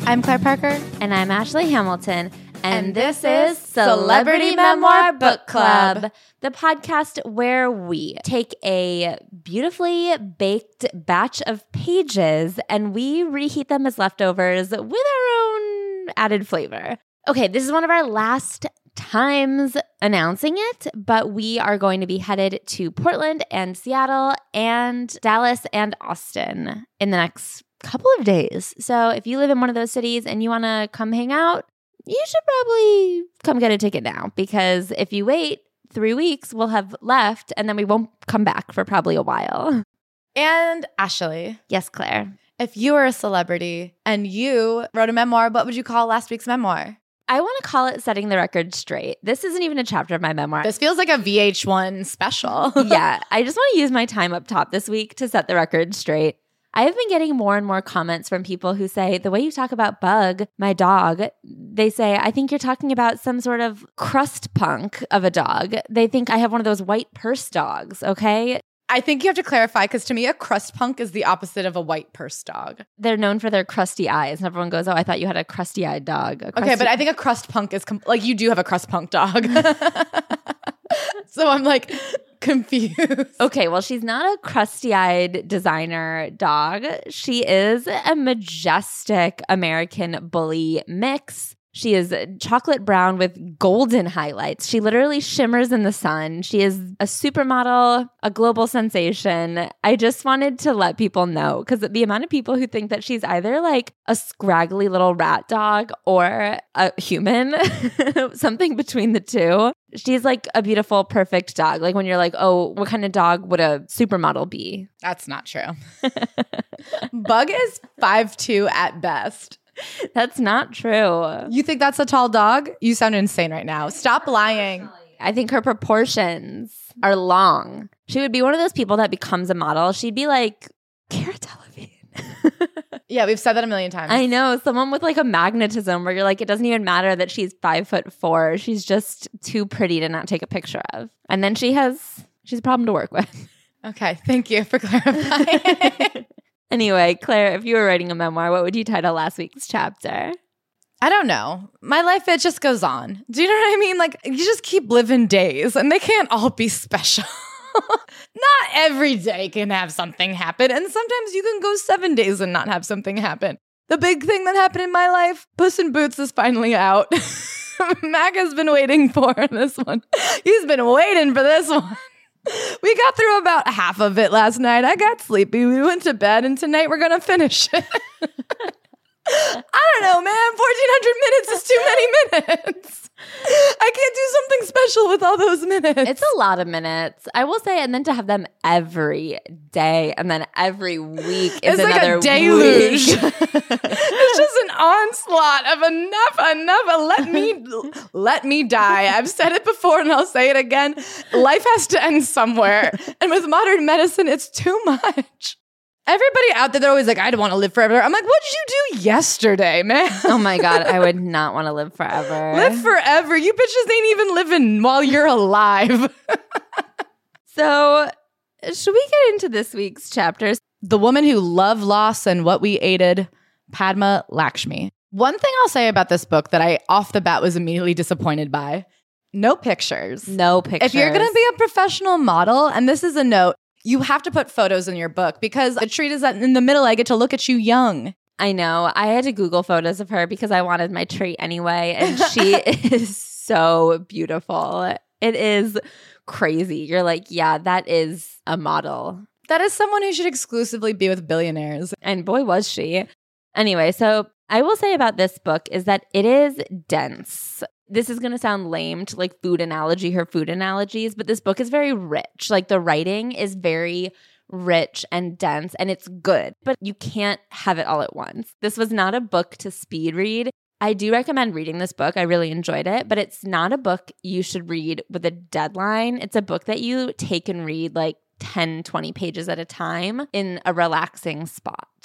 I'm Claire Parker. And I'm Ashley Hamilton. And this is Celebrity Memoir Book Club, the podcast where we take a beautifully baked batch of pages and we reheat them as leftovers with our own added flavor. Okay, this is one of our last times announcing it, but we are going to be headed to Portland and Seattle and Dallas and Austin in the next couple of days. So if you live in one of those cities and you want to come hang out, you should probably come get a ticket now, because if you wait 3 weeks, we'll have left and then we won't come back for probably a while. And Ashley. Yes, Claire. If you were a celebrity and you wrote a memoir, what would you call last week's memoir? I want to call it Setting the Record Straight. This isn't even a chapter of my memoir. This feels like a VH1 special. Yeah, I just want to use my time up top this week to set the record straight. I have been getting more and more comments from people who say, the way you talk about Bug, my dog, they say, I think you're talking about some sort of crust punk of a dog. They think I have one of those white purse dogs, okay? I think you have to clarify, because to me, a crust punk is the opposite of a white purse dog. They're known for their crusty eyes. And everyone goes, oh, I thought you had a crusty-eyed dog. Okay, but I think a crust punk is, like, you do have a crust punk dog. So I'm like confused. Okay, well, she's not a crusty-eyed designer dog. She is a majestic American bully mix. She is chocolate brown with golden highlights. She literally shimmers in the sun. She is a supermodel, a global sensation. I just wanted to let people know, because the amount of people who think that she's either like a scraggly little rat dog or a human, something between the two. She's like a beautiful, perfect dog. Like when you're like, oh, what kind of dog would a supermodel be? That's not true. Bug is 5'2" at best. That's not true. You think that's a tall dog? You sound insane right now. Stop lying. I think her proportions are long. She would be one of those people that becomes a model. She'd be like Cara Delevingne. Yeah, we've said that a million times. I know. Someone with like a magnetism where you're like, it doesn't even matter that she's 5'4". She's just too pretty to not take a picture of. And then she's a problem to work with. Okay, thank you for clarifying. Anyway, Claire, if you were writing a memoir, what would you title last week's chapter? I don't know. My life, it just goes on. Do you know what I mean? Like, you just keep living days, and they can't all be special. Not every day can have something happen, and sometimes you can go 7 days and not have something happen. The big thing that happened in my life, Puss in Boots is finally out. Mac has been waiting for this one. He's been waiting for this one. We got through about half of it last night. I got sleepy. We went to bed, and tonight we're going to finish it. I don't know, man. 1,400 minutes is too many minutes. I can't do something special with all those minutes. It's a lot of minutes, I will say, and then to have them every day and then every week is it's like another a deluge. week. It's just an onslaught of enough. Let me die. I've said it before and I'll say it again. Life has to end somewhere. And with modern medicine, it's too much. Everybody out there, they're always like, I'd want to live forever. I'm like, what did you do yesterday, man? Oh my God, I would not want to live forever. Live forever. You bitches ain't even living while you're alive. So, should we get into this week's chapters? The woman who loved loss and what we aided, Padma Lakshmi. One thing I'll say about this book that I off the bat was immediately disappointed by, no pictures. No pictures. If you're going to be a professional model, and this is a note, you have to put photos in your book, because the treat is that in the middle, I get to look at you young. I know. I had to Google photos of her because I wanted my treat anyway. And she is so beautiful. It is crazy. You're like, yeah, that is a model. That is someone who should exclusively be with billionaires. And boy, was she. Anyway, so I will say about this book is that it is dense. This is going to sound lame to like her food analogies, but this book is very rich. Like the writing is very rich and dense, and it's good, but you can't have it all at once. This was not a book to speed read. I do recommend reading this book. I really enjoyed it, but it's not a book you should read with a deadline. It's a book that you take and read like 10, 20 pages at a time in a relaxing spot.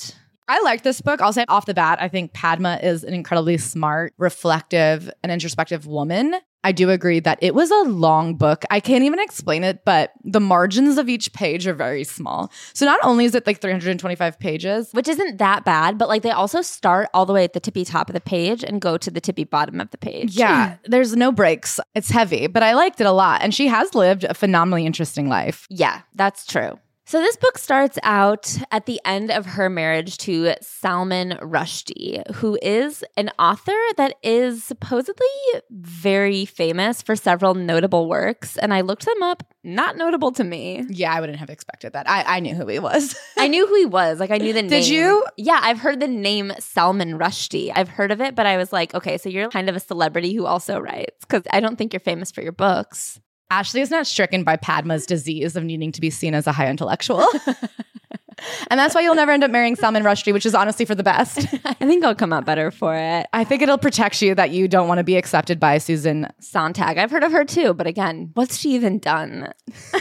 I liked this book. I'll say off the bat, I think Padma is an incredibly smart, reflective, and introspective woman. I do agree that it was a long book. I can't even explain it, but the margins of each page are very small. So not only is it like 325 pages, which isn't that bad, but like they also start all the way at the tippy top of the page and go to the tippy bottom of the page. Yeah, there's no breaks. It's heavy, but I liked it a lot. And she has lived a phenomenally interesting life. Yeah, that's true. So this book starts out at the end of her marriage to Salman Rushdie, who is an author that is supposedly very famous for several notable works. And I looked them up, not notable to me. Yeah, I wouldn't have expected that. I knew who he was. I knew who he was. Like I knew the name. Did you? Yeah, I've heard the name Salman Rushdie. I've heard of it, but I was like, okay, so you're kind of a celebrity who also writes, because I don't think you're famous for your books. Ashley is not stricken by Padma's disease of needing to be seen as a high intellectual. And that's why you'll never end up marrying Salman Rushdie, which is honestly for the best. I think I'll come out better for it. I think it'll protect you that you don't want to be accepted by Susan Sontag. I've heard of her too, but again, what's she even done?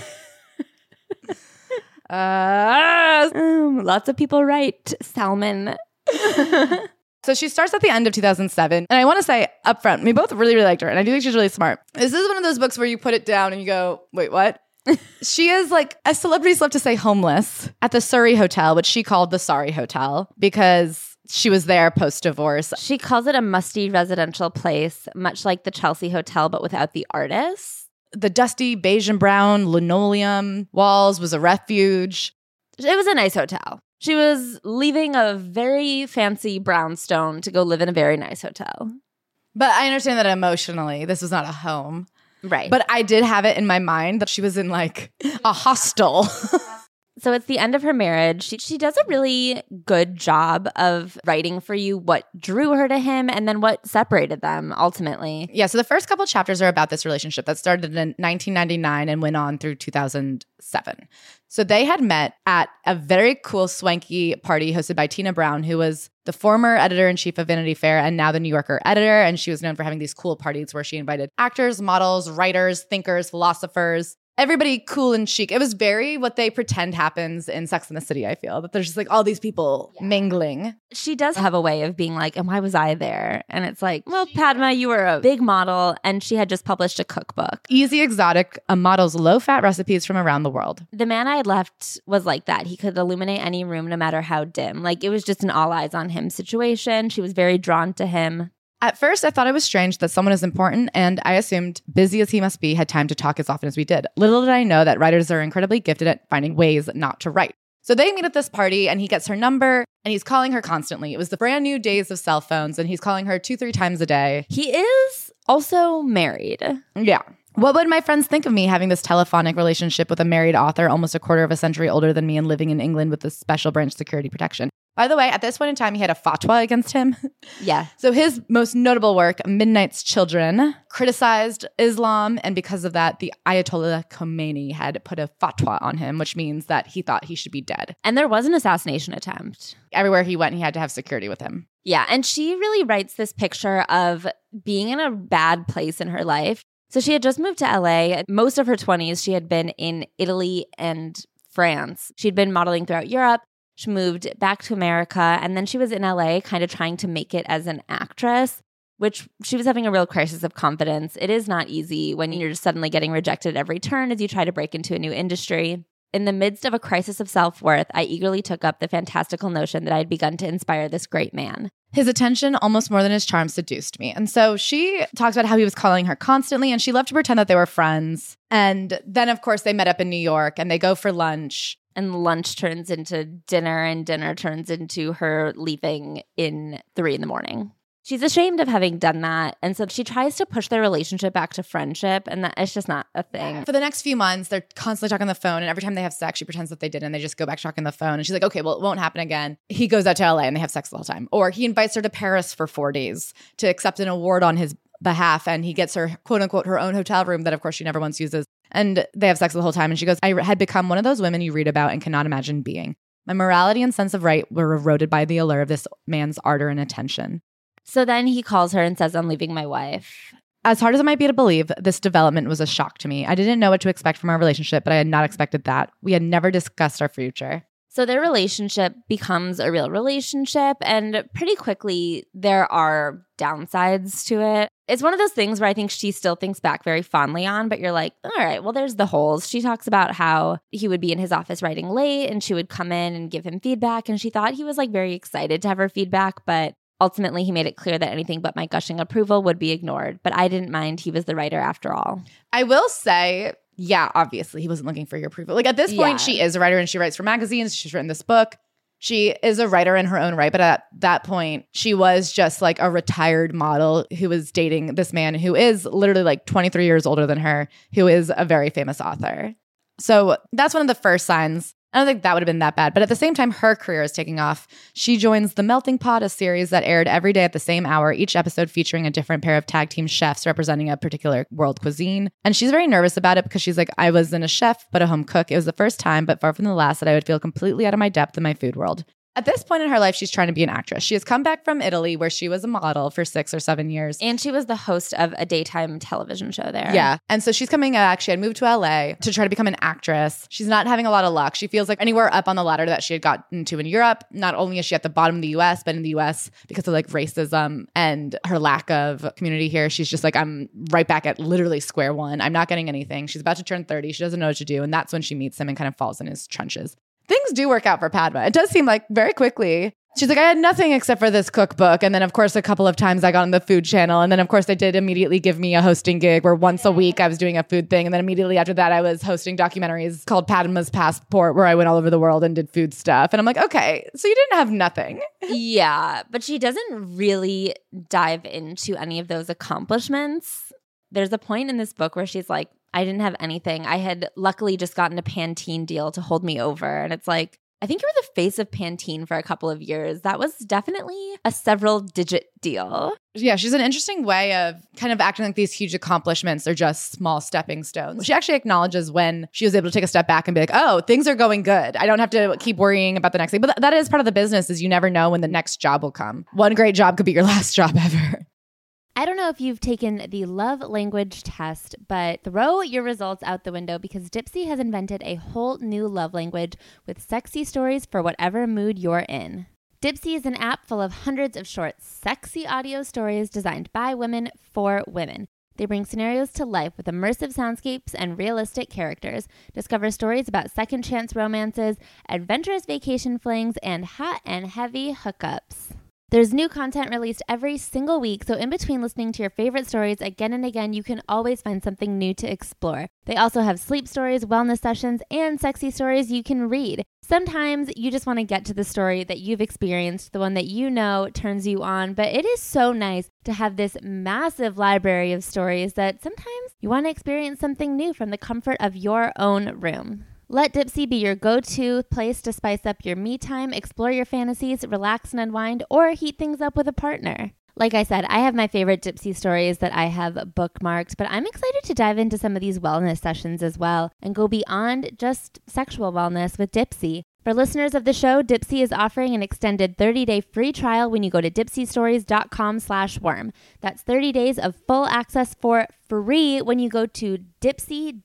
Lots of people write Salman. So she starts at the end of 2007. And I want to say up front, we both really, really liked her. And I do think she's really smart. This is one of those books where you put it down and you go, wait, what? She is like, as celebrities love to say, homeless at the Surrey Hotel, which she called the Sorry Hotel because she was there post-divorce. She calls it a musty residential place, much like the Chelsea Hotel, but without the artists. The dusty beige and brown linoleum walls was a refuge. It was a nice hotel. She was leaving a very fancy brownstone to go live in a very nice hotel. But I understand that emotionally, this was not a home. Right. But I did have it in my mind that she was in like a hostel. So it's the end of her marriage. She does a really good job of writing for you what drew her to him and then what separated them ultimately. Yeah, so the first couple chapters are about this relationship that started in 1999 and went on through 2007. So they had met at a very cool, swanky party hosted by Tina Brown, who was the former editor-in-chief of Vanity Fair and now the New Yorker editor. And she was known for having these cool parties where she invited actors, models, writers, thinkers, philosophers, everybody cool and chic. It was very what they pretend happens in Sex and the City, I feel. That there's just like all these people mingling. She does have a way of being like, and why was I there? And it's like, well, Padma, you were a big model and she had just published a cookbook. Easy Exotic, a model's low-fat recipes from around the world. The man I had left was like that. He could illuminate any room no matter how dim. Like it was just an all eyes on him situation. She was very drawn to him. At first, I thought it was strange that someone as important and I assumed, busy as he must be, had time to talk as often as we did. Little did I know that writers are incredibly gifted at finding ways not to write. So they meet at this party and he gets her number and he's calling her constantly. It was the brand new days of cell phones and he's calling her 2-3 times a day. He is also married. Yeah. What would my friends think of me having this telephonic relationship with a married author almost a quarter of a century older than me and living in England with this special branch security protection? By the way, at this point in time, he had a fatwa against him. Yeah. So his most notable work, Midnight's Children, criticized Islam. And because of that, the Ayatollah Khomeini had put a fatwa on him, which means that he thought he should be dead. And there was an assassination attempt. Everywhere he went, he had to have security with him. Yeah. And she really writes this picture of being in a bad place in her life. So she had just moved to LA. Most of her 20s, she had been in Italy and France. She'd been modeling throughout Europe. She moved back to America, and then she was in LA kind of trying to make it as an actress, which she was having a real crisis of confidence. It is not easy when you're just suddenly getting rejected at every turn as you try to break into a new industry. In the midst of a crisis of self-worth, I eagerly took up the fantastical notion that I had begun to inspire this great man. His attention, almost more than his charm, seduced me. And so she talks about how he was calling her constantly, and she loved to pretend that they were friends. And then, of course, they met up in New York, and they go for lunch. And lunch turns into dinner, and dinner turns into her leaving in 3 a.m. She's ashamed of having done that. And so she tries to push their relationship back to friendship. And that it's just not a thing. For the next few months, they're constantly talking on the phone. And every time they have sex, she pretends that they didn't. And they just go back talking on the phone. And she's like, okay, well, it won't happen again. He goes out to LA and they have sex the whole time. Or he invites her to Paris for 4 days to accept an award on his behalf. And he gets her, quote unquote, her own hotel room that, of course, she never once uses. And they have sex the whole time. And she goes, I had become one of those women you read about and cannot imagine being. My morality and sense of right were eroded by the allure of this man's ardor and attention. So then he calls her and says, I'm leaving my wife. As hard as it might be to believe, this development was a shock to me. I didn't know what to expect from our relationship, but I had not expected that. We had never discussed our future. So their relationship becomes a real relationship, and pretty quickly there are downsides to it. It's one of those things where I think she still thinks back very fondly on, but you're like, all right, well, there's the holes. She talks about how he would be in his office writing late and she would come in and give him feedback. And she thought he was like very excited to have her feedback, but ultimately he made it clear that anything but my gushing approval would be ignored. But I didn't mind. He was the writer after all. I will say, yeah, obviously he wasn't looking for your approval. Like at this point, she is a writer and she writes for magazines. She's written this book. She is a writer in her own right. But at that point, she was just like a retired model who was dating this man who is literally like 23 years older than her, who is a very famous author. So that's one of the first signs. I don't think that would have been that bad. But at the same time, her career is taking off. She joins The Melting Pot, a series that aired every day at the same hour, each episode featuring a different pair of tag team chefs representing a particular world cuisine. And she's very nervous about it because she's like, I wasn't a chef, but a home cook. It was the first time, but far from the last, that I would feel completely out of my depth in my food world. At this point in her life, she's trying to be an actress. She has come back from Italy where she was a model for 6 or 7 years. And she was the host of a daytime television show there. Yeah. And so she's coming back. She had moved to LA to try to become an actress. She's not having a lot of luck. She feels like anywhere up on the ladder that she had gotten to in Europe, not only is she at the bottom of the US, but in the US, because of like racism and her lack of community here, she's just like, I'm right back at literally square one. I'm not getting anything. She's about to turn 30. She doesn't know what to do. And that's when she meets him and kind of falls in his trenches. Things do work out for Padma. It does seem like very quickly. She's like, I had nothing except for this cookbook. And then, of course, a couple of times I got on the Food Channel. And then, of course, they did immediately give me a hosting gig where once a week I was doing a food thing. And then immediately after that, I was hosting documentaries called Padma's Passport, where I went all over the world and did food stuff. And I'm like, okay, so you didn't have nothing. Yeah, but she doesn't really dive into any of those accomplishments. There's a point in this book where she's like, I didn't have anything. I had luckily just gotten a Pantene deal to hold me over. And it's like, I think you were the face of Pantene for a couple of years. That was definitely a several digit deal. Yeah, she's an interesting way of kind of acting like these huge accomplishments are just small stepping stones. She actually acknowledges when she was able to take a step back and be like, oh, things are going good. I don't have to keep worrying about the next thing. But that is part of the business, is you never know when the next job will come. One great job could be your last job ever. I don't know if you've taken the love language test, but throw your results out the window because Dipsea has invented a whole new love language with sexy stories for whatever mood you're in. Dipsea is an app full of hundreds of short, sexy audio stories designed by women for women. They bring scenarios to life with immersive soundscapes and realistic characters. Discover stories about second chance romances, adventurous vacation flings, and hot and heavy hookups. There's new content released every single week, so in between listening to your favorite stories again and again, you can always find something new to explore. They also have sleep stories, wellness sessions, and sexy stories you can read. Sometimes you just want to get to the story that you've experienced, the one that you know turns you on, but it is so nice to have this massive library of stories that sometimes you want to experience something new from the comfort of your own room. Let Dipsea be your go-to place to spice up your me time, explore your fantasies, relax and unwind, or heat things up with a partner. Like I said, I have my favorite Dipsea stories that I have bookmarked, but I'm excited to dive into some of these wellness sessions as well and go beyond just sexual wellness with Dipsea. For listeners of the show, Dipsea is offering an extended 30-day free trial when you go to dipseastories.com/worm. That's 30 days of full access for free when you go to Dipsea,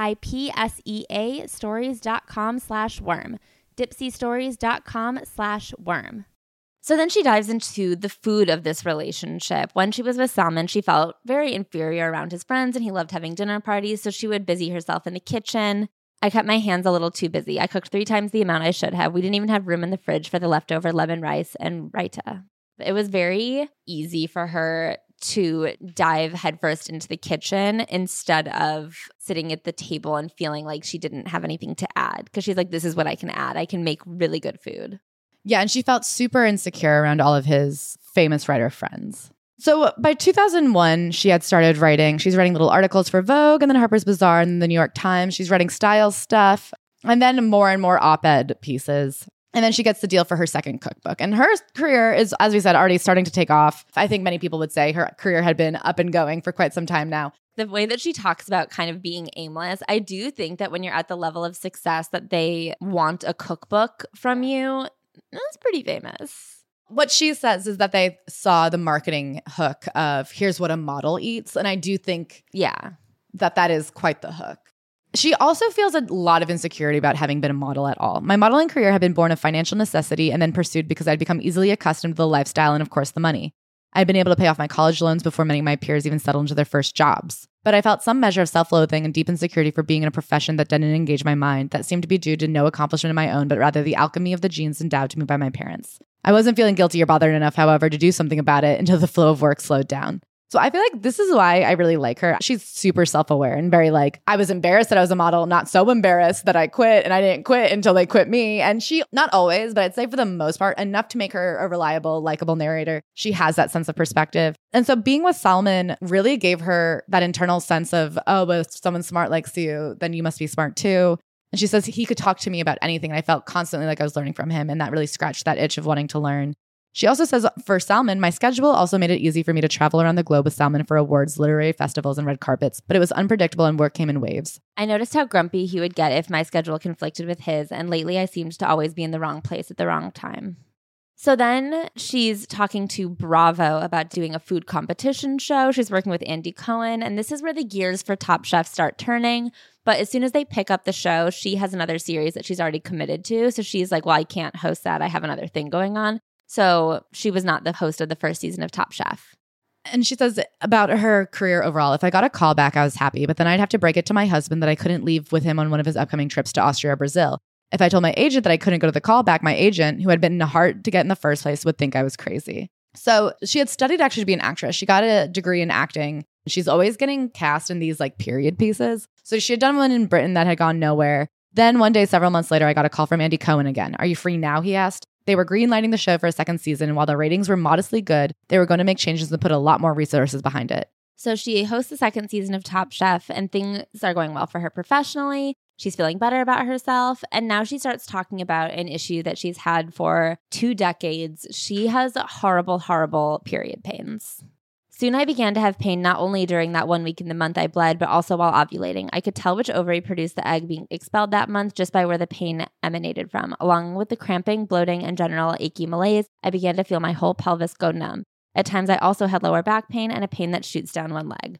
DIPSEA, stories.com/worm. Dipseastories.com/worm. So then she dives into the food of this relationship. When she was with Salman, she felt very inferior around his friends and he loved having dinner parties, so she would busy herself in the kitchen. I kept my hands a little too busy. I cooked 3 times the amount I should have. We didn't even have room in the fridge for the leftover lemon rice and raita. It was very easy for her to dive headfirst into the kitchen instead of sitting at the table and feeling like she didn't have anything to add. Because she's like, this is what I can add. I can make really good food. Yeah, and she felt super insecure around all of his famous writer friends. So by 2001, she had started writing. She's writing little articles for Vogue and then Harper's Bazaar and the New York Times. She's writing style stuff and then more and more op-ed pieces. And then she gets the deal for her second cookbook. And her career is, as we said, already starting to take off. I think many people would say her career had been up and going for quite some time now. The way that she talks about kind of being aimless, I do think that when you're at the level of success that they want a cookbook from you, that's pretty famous. What she says is that they saw the marketing hook of here's what a model eats. And I do think that is quite the hook. She also feels a lot of insecurity about having been a model at all. My modeling career had been born of financial necessity and then pursued because I'd become easily accustomed to the lifestyle and, of course, the money. I'd been able to pay off my college loans before many of my peers even settled into their first jobs. But I felt some measure of self-loathing and deep insecurity for being in a profession that didn't engage my mind, that seemed to be due to no accomplishment of my own, but rather the alchemy of the genes endowed to me by my parents. I wasn't feeling guilty or bothered enough, however, to do something about it until the flow of work slowed down. So I feel like this is why I really like her. She's super self-aware and very like, I was embarrassed that I was a model, not so embarrassed that I quit, and I didn't quit until they quit me. And she, not always, but I'd say for the most part, enough to make her a reliable, likable narrator. She has that sense of perspective. And so being with Salman really gave her that internal sense of, oh, but if someone smart likes you, then you must be smart too. And she says he could talk to me about anything. And I felt constantly like I was learning from him. And that really scratched that itch of wanting to learn. She also says, for Salman, my schedule also made it easy for me to travel around the globe with Salman for awards, literary festivals, and red carpets, but it was unpredictable and work came in waves. I noticed how grumpy he would get if my schedule conflicted with his, and lately I seemed to always be in the wrong place at the wrong time. So then she's talking to Bravo about doing a food competition show. She's working with Andy Cohen, and this is where the gears for Top Chef start turning. But as soon as they pick up the show, she has another series that she's already committed to. So she's like, well, I can't host that. I have another thing going on. So she was not the host of the first season of Top Chef. And she says about her career overall, if I got a call back, I was happy, but then I'd have to break it to my husband that I couldn't leave with him on one of his upcoming trips to Austria or Brazil. If I told my agent that I couldn't go to the callback, my agent, who had been hard to get in the first place, would think I was crazy. So she had studied actually to be an actress. She got a degree in acting. She's always getting cast in these like period pieces. So she had done one in Britain that had gone nowhere. Then one day, several months later, I got a call from Andy Cohen again. Are you free now? He asked. They were greenlighting the show for a second season, and while the ratings were modestly good, they were going to make changes and put a lot more resources behind it. So she hosts the second season of Top Chef, and things are going well for her professionally. She's feeling better about herself, and now she starts talking about an issue that she's had for 2 decades. She has horrible, horrible period pains. Soon I began to have pain not only during that 1 week in the month I bled, but also while ovulating. I could tell which ovary produced the egg being expelled that month just by where the pain emanated from. Along with the cramping, bloating, and general achy malaise, I began to feel my whole pelvis go numb. At times, I also had lower back pain and a pain that shoots down one leg.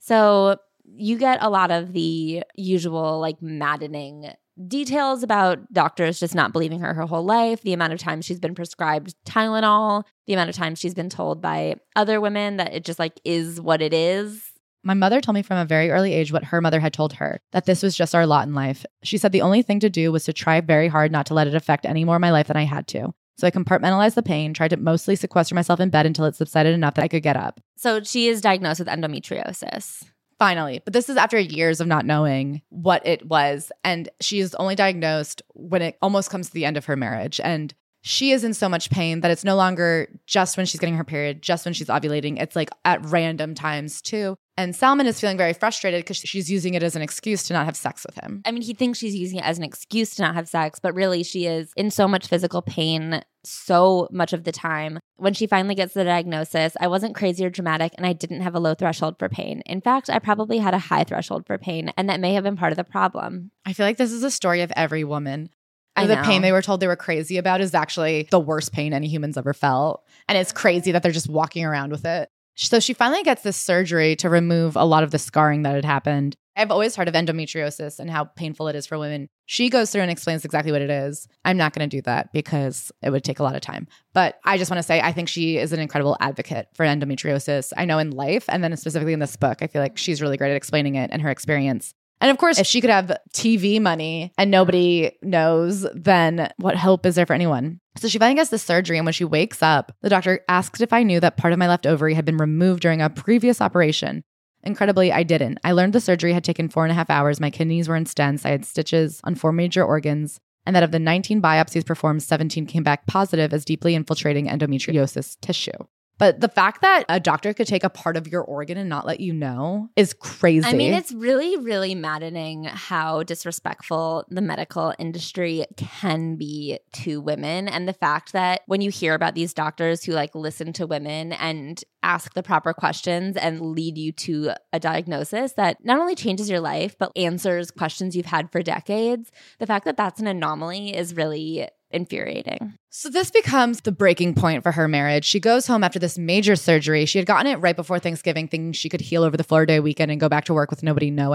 So you get a lot of the usual like maddening details about doctors just not believing her whole life, the amount of times she's been prescribed Tylenol, the amount of times she's been told by other women that it just like is what it is. My mother told me from a very early age what her mother had told her, that this was just our lot in life. She said the only thing to do was to try very hard not to let it affect any more of my life than I had to. So I compartmentalized the pain, tried to mostly sequester myself in bed until it subsided enough that I could get up. So she is diagnosed with endometriosis. Finally. But this is after years of not knowing what it was. And she is only diagnosed when it almost comes to the end of her marriage. And she is in so much pain that it's no longer just when she's getting her period, just when she's ovulating. It's like at random times too. And Salman is feeling very frustrated because she's using it as an excuse to not have sex with him. I mean, he thinks she's using it as an excuse to not have sex, but really she is in so much physical pain so much of the time. When she finally gets the diagnosis, I wasn't crazy or dramatic and I didn't have a low threshold for pain. In fact, I probably had a high threshold for pain, and that may have been part of the problem. I feel like this is a story of every woman. I the know. pain they were told they were crazy about is actually the worst pain any human's ever felt. And it's crazy that they're just walking around with it. So she finally gets this surgery to remove a lot of the scarring that had happened. I've always heard of endometriosis and how painful it is for women. She goes through and explains exactly what it is. I'm not going to do that because it would take a lot of time. But I just want to say I think she is an incredible advocate for endometriosis. I know in life, and then specifically in this book, I feel like she's really great at explaining it and her experience. And of course, if she could have TV money and nobody knows, then what hope is there for anyone? So she finally gets the surgery, and when she wakes up, the doctor asked if I knew that part of my left ovary had been removed during a previous operation. Incredibly, I didn't. I learned the surgery had taken 4.5 hours. My kidneys were in stents. I had stitches on 4 major organs, and that of the 19 biopsies performed, 17 came back positive as deeply infiltrating endometriosis tissue. But the fact that a doctor could take a part of your organ and not let you know is crazy. I mean, it's really, really maddening how disrespectful the medical industry can be to women. And the fact that when you hear about these doctors who like listen to women and ask the proper questions and lead you to a diagnosis that not only changes your life, but answers questions you've had for decades, the fact that that's an anomaly is really infuriating. So this becomes the breaking point for her marriage. She goes home after this major surgery. She had gotten it right before Thanksgiving, thinking she could heal over the Florida Day weekend and go back to work with nobody knowing.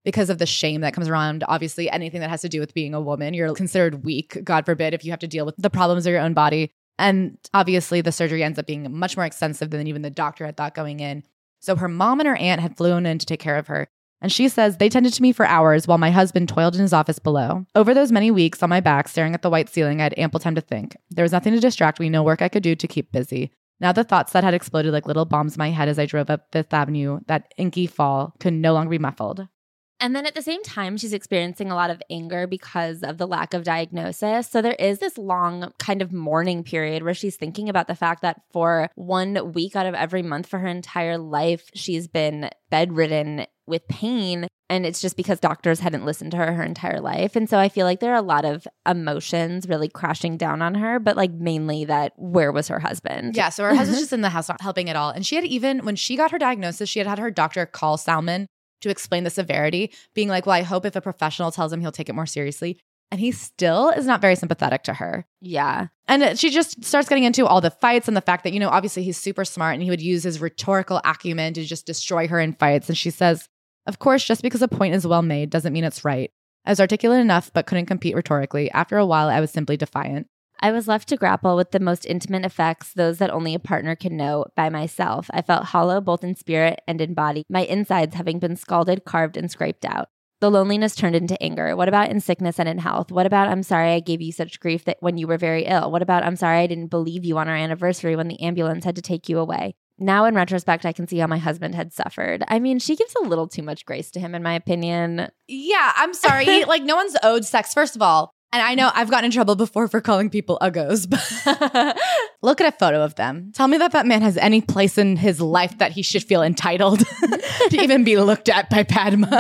because of the shame that comes around. Obviously, anything that has to do with being a woman, you're considered weak, God forbid, if you have to deal with the problems of your own body. And obviously, the surgery ends up being much more extensive than even the doctor had thought going in. So her mom and her aunt had flown in to take care of her. And she says they tended to me for hours while my husband toiled in his office below. Over those many weeks on my back, staring at the white ceiling, I had ample time to think. There was nothing to distract me, no work I could do to keep busy. Now the thoughts that had exploded like little bombs in my head as I drove up Fifth Avenue that inky fall could no longer be muffled. And then at the same time, she's experiencing a lot of anger because of the lack of diagnosis. So there is this long kind of mourning period where she's thinking about the fact that for 1 week out of every month for her entire life, she's been bedridden with pain. And it's just because doctors hadn't listened to her entire life. And so I feel like there are a lot of emotions really crashing down on her, but like mainly that where was her husband? Yeah, so her husband's just in the house not helping at all. And she had even, when she got her diagnosis, she had her doctor call Salman to explain the severity, being like, well, I hope if a professional tells him, he'll take it more seriously. And he still is not very sympathetic to her. Yeah. And she just starts getting into all the fights and the fact that, you know, obviously he's super smart and he would use his rhetorical acumen to just destroy her in fights. And she says, of course, just because a point is well made doesn't mean it's right. I was articulate enough, but couldn't compete rhetorically. After a while, I was simply defiant. I was left to grapple with the most intimate effects, those that only a partner can know, by myself. I felt hollow both in spirit and in body, my insides having been scalded, carved, and scraped out. The loneliness turned into anger. What about in sickness and in health? What about I'm sorry I gave you such grief that when you were very ill? What about I'm sorry I didn't believe you on our anniversary when the ambulance had to take you away? Now, in retrospect, I can see how my husband had suffered. I mean, she gives a little too much grace to him, in my opinion. Yeah, I'm sorry. Like, no one's owed sex, first of all. And I know I've gotten in trouble before for calling people uggos, but look at a photo of them. Tell me that that man has any place in his life that he should feel entitled to even be looked at by Padma.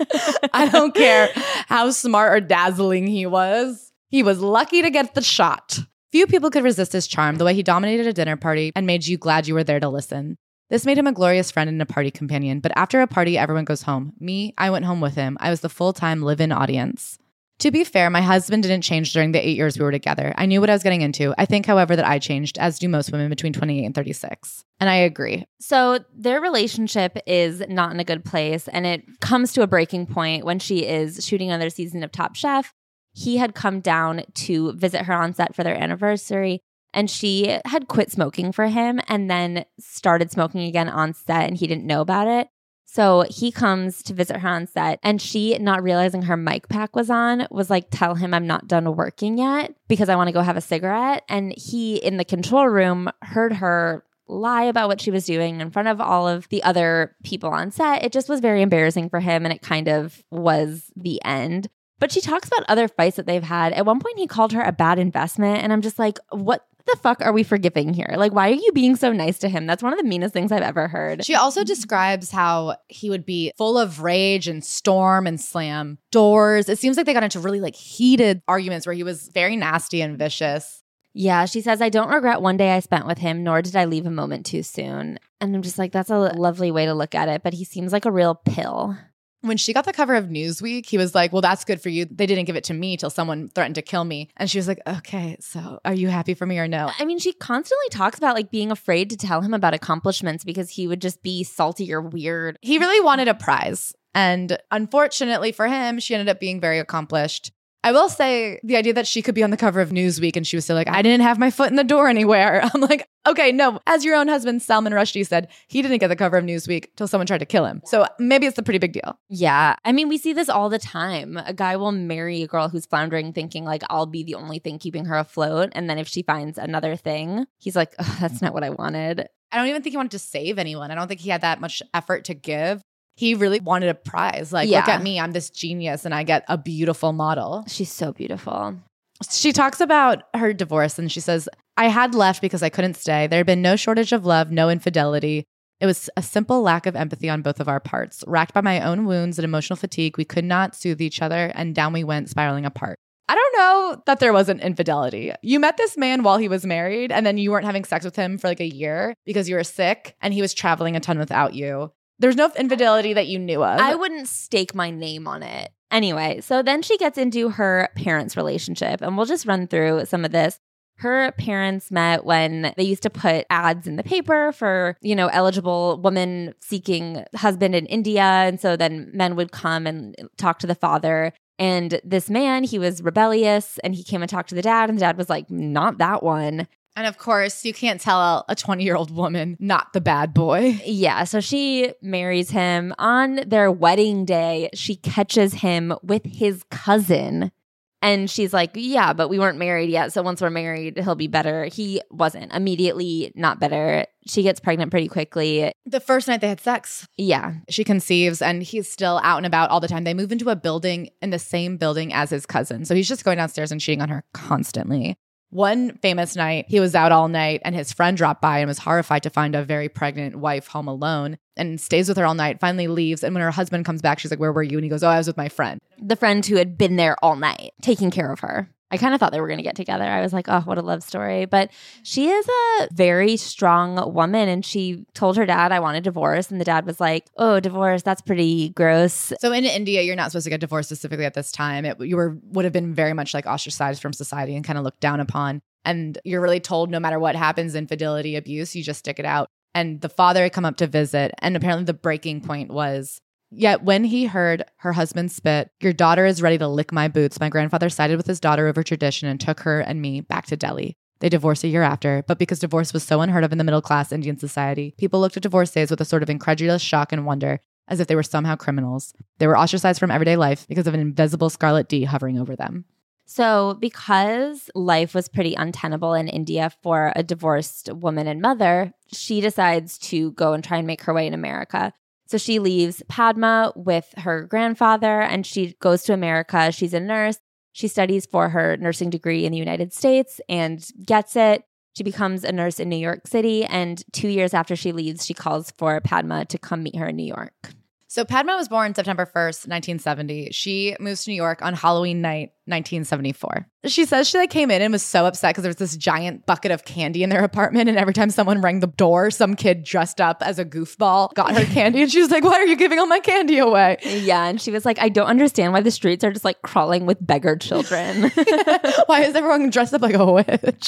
I don't care how smart or dazzling he was. He was lucky to get the shot. Few people could resist his charm, the way he dominated a dinner party and made you glad you were there to listen. This made him a glorious friend and a party companion, but after a party, everyone goes home. Me, I went home with him. I was the full-time live-in audience. To be fair, my husband didn't change during the 8 years we were together. I knew what I was getting into. I think, however, that I changed, as do most women between 28 and 36. And I agree. So their relationship is not in a good place, and it comes to a breaking point when she is shooting another season of Top Chef. He had come down to visit her on set for their anniversary, and she had quit smoking for him and then started smoking again on set, and he didn't know about it. So he comes to visit her on set, and she, not realizing her mic pack was on, was like, tell him I'm not done working yet because I want to go have a cigarette. And he, in the control room, heard her lie about what she was doing in front of all of the other people on set. It just was very embarrassing for him, and it kind of was the end. But she talks about other fights that they've had. At one point, he called her a bad investment, and I'm just like, what the fuck are we forgiving here? Like, why are you being so nice to him? That's one of the meanest things I've ever heard. She also describes how he would be full of rage and storm and slam doors. It seems like they got into really like heated arguments where he was very nasty and vicious. Yeah, she says, I don't regret one day I spent with him, nor did I leave a moment too soon. And I'm just like, that's a lovely way to look at it. But he seems like a real pill. When she got the cover of Newsweek, he was like, well, that's good for you. They didn't give it to me till someone threatened to kill me. And she was like, okay, so are you happy for me or no? I mean, she constantly talks about like being afraid to tell him about accomplishments because he would just be salty or weird. He really wanted a prize. And unfortunately for him, she ended up being very accomplished. I will say the idea that she could be on the cover of Newsweek and she was still like, I didn't have my foot in the door anywhere. I'm like, okay, no. As your own husband, Salman Rushdie, said, he didn't get the cover of Newsweek till someone tried to kill him. So maybe it's a pretty big deal. Yeah. I mean, we see this all the time. A guy will marry a girl who's floundering thinking like, I'll be the only thing keeping her afloat. And then if she finds another thing, he's like, that's not what I wanted. I don't even think he wanted to save anyone. I don't think he had that much effort to give. He really wanted a prize. Like, look at me. I'm this genius and I get a beautiful model. She's so beautiful. She talks about her divorce and she says, I had left because I couldn't stay. There had been no shortage of love, no infidelity. It was a simple lack of empathy on both of our parts. Racked by my own wounds and emotional fatigue, we could not soothe each other and down we went, spiraling apart. I don't know that there wasn't infidelity. You met this man while he was married and then you weren't having sex with him for like a year because you were sick and he was traveling a ton without you. There's no infidelity that you knew of. I wouldn't stake my name on it. Anyway, so then she gets into her parents' relationship, and we'll just run through some of this. Her parents met when they used to put ads in the paper for, eligible woman seeking husband in India. And so then men would come and talk to the father. And this man, he was rebellious and he came and talked to the dad. And the dad was like, not that one. And of course, you can't tell a 20-year-old woman not the bad boy. Yeah, so she marries him. On their wedding day, she catches him with his cousin. And she's like, yeah, but we weren't married yet. So once we're married, he'll be better. He wasn't. Immediately not better. She gets pregnant pretty quickly. The first night they had sex. Yeah. She conceives and he's still out and about all the time. They move into a building in the same building as his cousin. So he's just going downstairs and cheating on her constantly. One famous night, he was out all night and his friend dropped by and was horrified to find a very pregnant wife home alone and stays with her all night, finally leaves. And when her husband comes back, she's like, where were you? And he goes, oh, I was with my friend. The friend who had been there all night, taking care of her. I kind of thought they were going to get together. I was like, oh, what a love story. But she is a very strong woman. And she told her dad, I want a divorce. And the dad was like, oh, divorce, that's pretty gross. So in India, you're not supposed to get divorced specifically at this time. Would have been very much like ostracized from society and kind of looked down upon. And you're really told no matter what happens, infidelity, abuse, you just stick it out. And the father had come up to visit. And apparently the breaking point was, yet when he heard her husband spit, your daughter is ready to lick my boots. My grandfather sided with his daughter over tradition and took her and me back to Delhi. They divorced a year after, but because divorce was so unheard of in the middle-class Indian society, people looked at divorcees with a sort of incredulous shock and wonder, as if they were somehow criminals. They were ostracized from everyday life because of an invisible scarlet D hovering over them. So because life was pretty untenable in India for a divorced woman and mother, she decides to go and try and make her way in America. So she leaves Padma with her grandfather and she goes to America. She's a nurse. She studies for her nursing degree in the United States and gets it. She becomes a nurse in New York City. And 2 years after she leaves, she calls for Padma to come meet her in New York. So Padma was born September 1st, 1970. She moves to New York on Halloween night, 1974. She says she came in and was so upset because there was this giant bucket of candy in their apartment. And every time someone rang the door, some kid dressed up as a goofball got her candy. And she was like, why are you giving all my candy away? Yeah. And she was like, I don't understand why the streets are just crawling with beggar children. Why is everyone dressed up like a witch?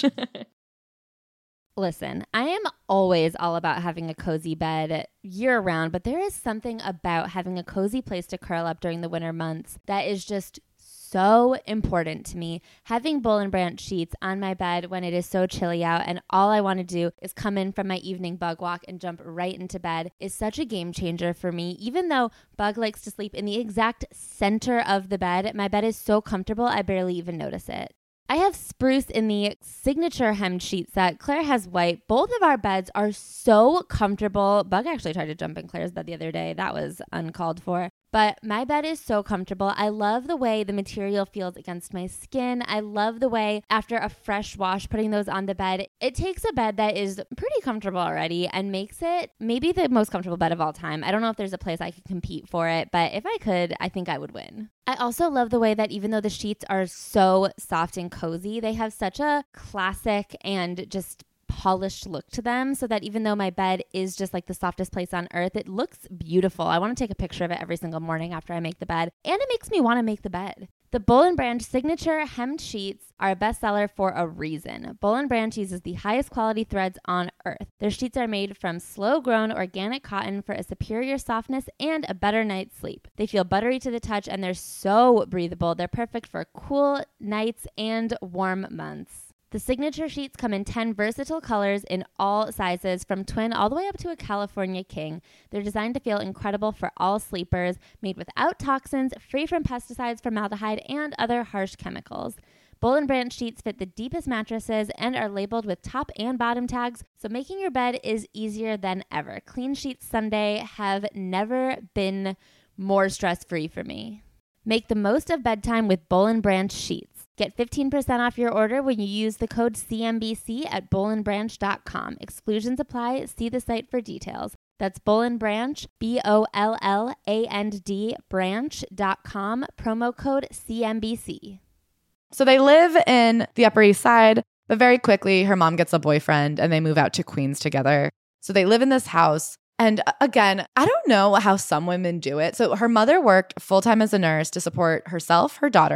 Listen, I am always all about having a cozy bed year round, but there is something about having a cozy place to curl up during the winter months that is just so important to me. Having Boll & Branch sheets on my bed when it is so chilly out and all I want to do is come in from my evening bug walk and jump right into bed is such a game changer for me. Even though Bug likes to sleep in the exact center of the bed, my bed is so comfortable I barely even notice it. I have spruce in the signature hemmed sheet set. Claire has white. Both of our beds are so comfortable. Bug actually tried to jump in Claire's bed the other day. That was uncalled for. But my bed is so comfortable. I love the way the material feels against my skin. I love the way after a fresh wash, putting those on the bed, it takes a bed that is pretty comfortable already and makes it maybe the most comfortable bed of all time. I don't know if there's a place I could compete for it, but if I could, I think I would win. I also love the way that even though the sheets are so soft and cozy, they have such a classic and just polished look to them, so that even though my bed is just like the softest place on earth, it looks beautiful. I want to take a picture of it every single morning after I make the bed, and it makes me want to make the bed. The Boll & Branch signature hemmed sheets are a bestseller for a reason. Boll & Branch uses the highest quality threads on earth. Their sheets are made from slow-grown organic cotton for a superior softness and a better night's sleep. They feel buttery to the touch, and they're so breathable. They're perfect for cool nights and warm months. The signature sheets come in 10 versatile colors in all sizes, from twin all the way up to a California king. They're designed to feel incredible for all sleepers, made without toxins, free from pesticides, formaldehyde, and other harsh chemicals. Boll & Branch sheets fit the deepest mattresses and are labeled with top and bottom tags, so making your bed is easier than ever. Clean Sheets Sunday have never been more stress-free for me. Make the most of bedtime with Boll & Branch sheets. Get 15% off your order when you use the code CNBC at bollandbranch.com. Exclusions apply. See the site for details. That's Boll & Branch, BOLLAND branch.com, promo code CNBC. So they live in the Upper East Side, but very quickly her mom gets a boyfriend and they move out to Queens together. So they live in this house. And again, I don't know how some women do it. So her mother worked full-time as a nurse to support herself, her daughter,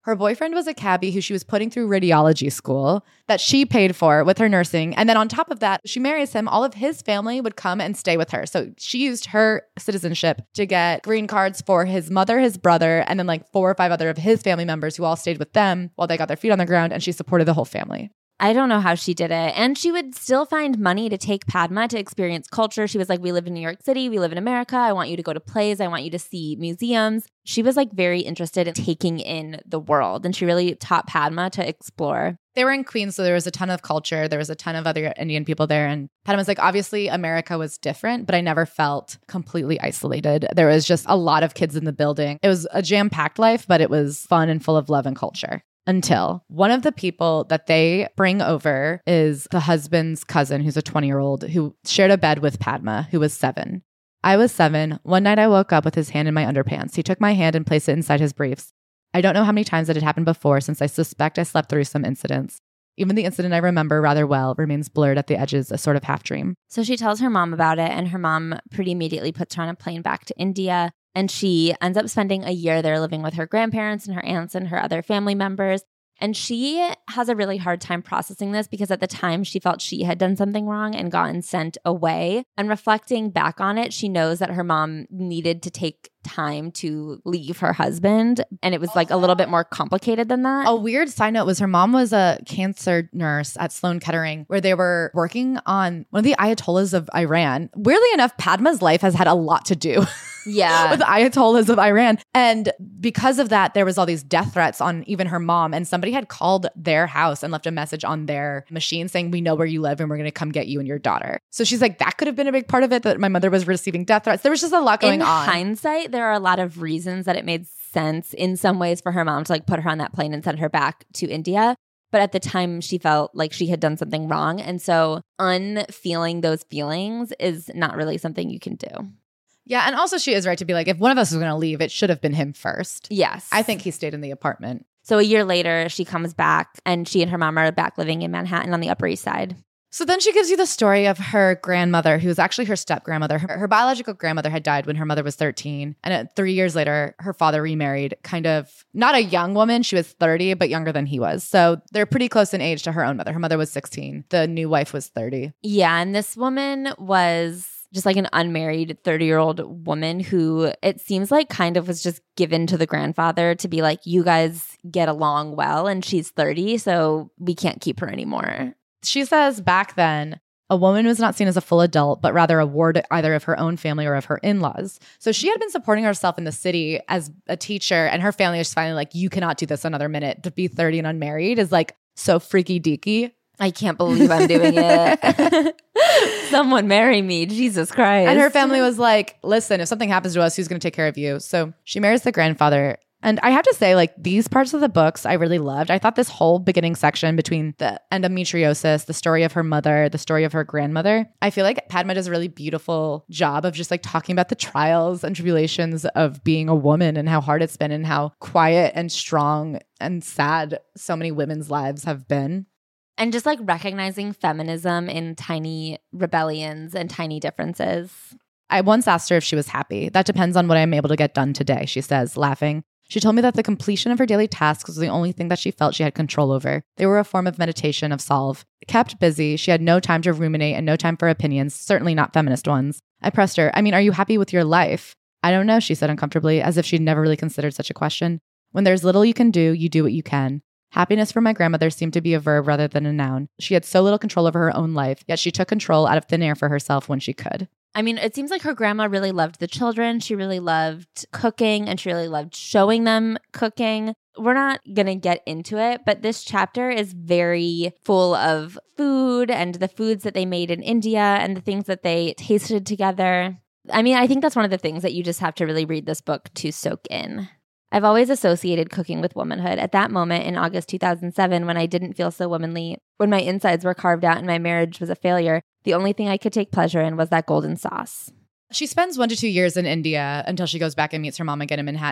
Her boyfriend was a cabbie who she was putting through radiology school that she paid for with her nursing. And then on top of that, she marries him. All of his family would come and stay with her. So she used her citizenship to get green cards for his mother, his brother, and then like 4 or 5 other of his family members who all stayed with them while they got their feet on the ground. And she supported the whole family. I don't know how she did it. And she would still find money to take Padma to experience culture. She was like, we live in New York City. We live in America. I want you to go to plays. I want you to see museums. She was like very interested in taking in the world. And she really taught Padma to explore. They were in Queens, so there was a ton of culture. There was a ton of other Indian people there. And Padma's like, obviously, America was different, but I never felt completely isolated. There was just a lot of kids in the building. It was a jam-packed life, but it was fun and full of love and culture. Until one of the people that they bring over is the husband's cousin, who's a 20-year-old who shared a bed with Padma, who was 7. I was 7. One night I woke up with his hand in my underpants. He took my hand and placed it inside his briefs. I don't know how many times that had happened before, since I suspect I slept through some incidents. Even the incident I remember rather well remains blurred at the edges, a sort of half dream. So she tells her mom about it, and her mom pretty immediately puts her on a plane back to India. And she ends up spending a year there living with her grandparents and her aunts and her other family members. And she has a really hard time processing this because at the time she felt she had done something wrong and gotten sent away. And reflecting back on it, she knows that her mom needed to take time to leave her husband. And it was like a little bit more complicated than that. A weird side note was her mom was a cancer nurse at Sloan Kettering, where they were working on one of the Ayatollahs of Iran. Weirdly enough, Padma's life has had a lot to do Yeah. with the Ayatollahs of Iran. And because of that, there was all these death threats on even her mom. And somebody had called their house and left a message on their machine saying, we know where you live and we're going to come get you and your daughter. So she's like, that could have been a big part of it, that my mother was receiving death threats. There was just a lot going on. In hindsight, there are a lot of reasons that it made sense in some ways for her mom to like put her on that plane and send her back to India. But at the time, she felt like she had done something wrong. And so unfeeling those feelings is not really something you can do. Yeah. And also she is right to be like, if one of us was going to leave, it should have been him first. Yes. I think he stayed in the apartment. So a year later, she comes back and she and her mom are back living in Manhattan on the Upper East Side. So then she gives you the story of her grandmother, who was actually her step-grandmother. Her biological grandmother had died when her mother was 13. And 3 years later, her father remarried, kind of not a young woman. She was 30, but younger than he was. So they're pretty close in age to her own mother. Her mother was 16. The new wife was 30. Yeah. And this woman was just like an unmarried 30-year-old woman who it seems like kind of was just given to the grandfather to be like, you guys get along well. And she's 30, so we can't keep her anymore. She says back then, a woman was not seen as a full adult, but rather a ward either of her own family or of her in-laws. So she had been supporting herself in the city as a teacher, and her family was finally like, you cannot do this another minute. To be 30 and unmarried is like so freaky deaky. I can't believe I'm doing it. Someone marry me, Jesus Christ. And her family was like, listen, if something happens to us, who's going to take care of you? So she marries the grandfather. And I have to say, like, these parts of the books I really loved. I thought this whole beginning section between the endometriosis, the story of her mother, the story of her grandmother, I feel like Padma does a really beautiful job of just like talking about the trials and tribulations of being a woman and how hard it's been and how quiet and strong and sad so many women's lives have been. And just like recognizing feminism in tiny rebellions and tiny differences. I once asked her if she was happy. That depends on what I'm able to get done today, she says, laughing. She told me that the completion of her daily tasks was the only thing that she felt she had control over. They were a form of meditation, of solve. Kept busy, she had no time to ruminate and no time for opinions, certainly not feminist ones. I pressed her, I mean, are you happy with your life? I don't know, she said uncomfortably, as if she'd never really considered such a question. When there's little you can do, you do what you can. Happiness for my grandmother seemed to be a verb rather than a noun. She had so little control over her own life, yet she took control out of thin air for herself when she could. I mean, it seems like her grandma really loved the children. She really loved cooking and she really loved showing them cooking. We're not going to get into it, but this chapter is very full of food and the foods that they made in India and the things that they tasted together. I mean, I think that's one of the things that you just have to really read this book to soak in. I've always associated cooking with womanhood. At that moment in August 2007, when I didn't feel so womanly, when my insides were carved out and my marriage was a failure, the only thing I could take pleasure in was that golden sauce. She spends 1 to 2 years in India until she goes back and meets her mom again in Manhattan.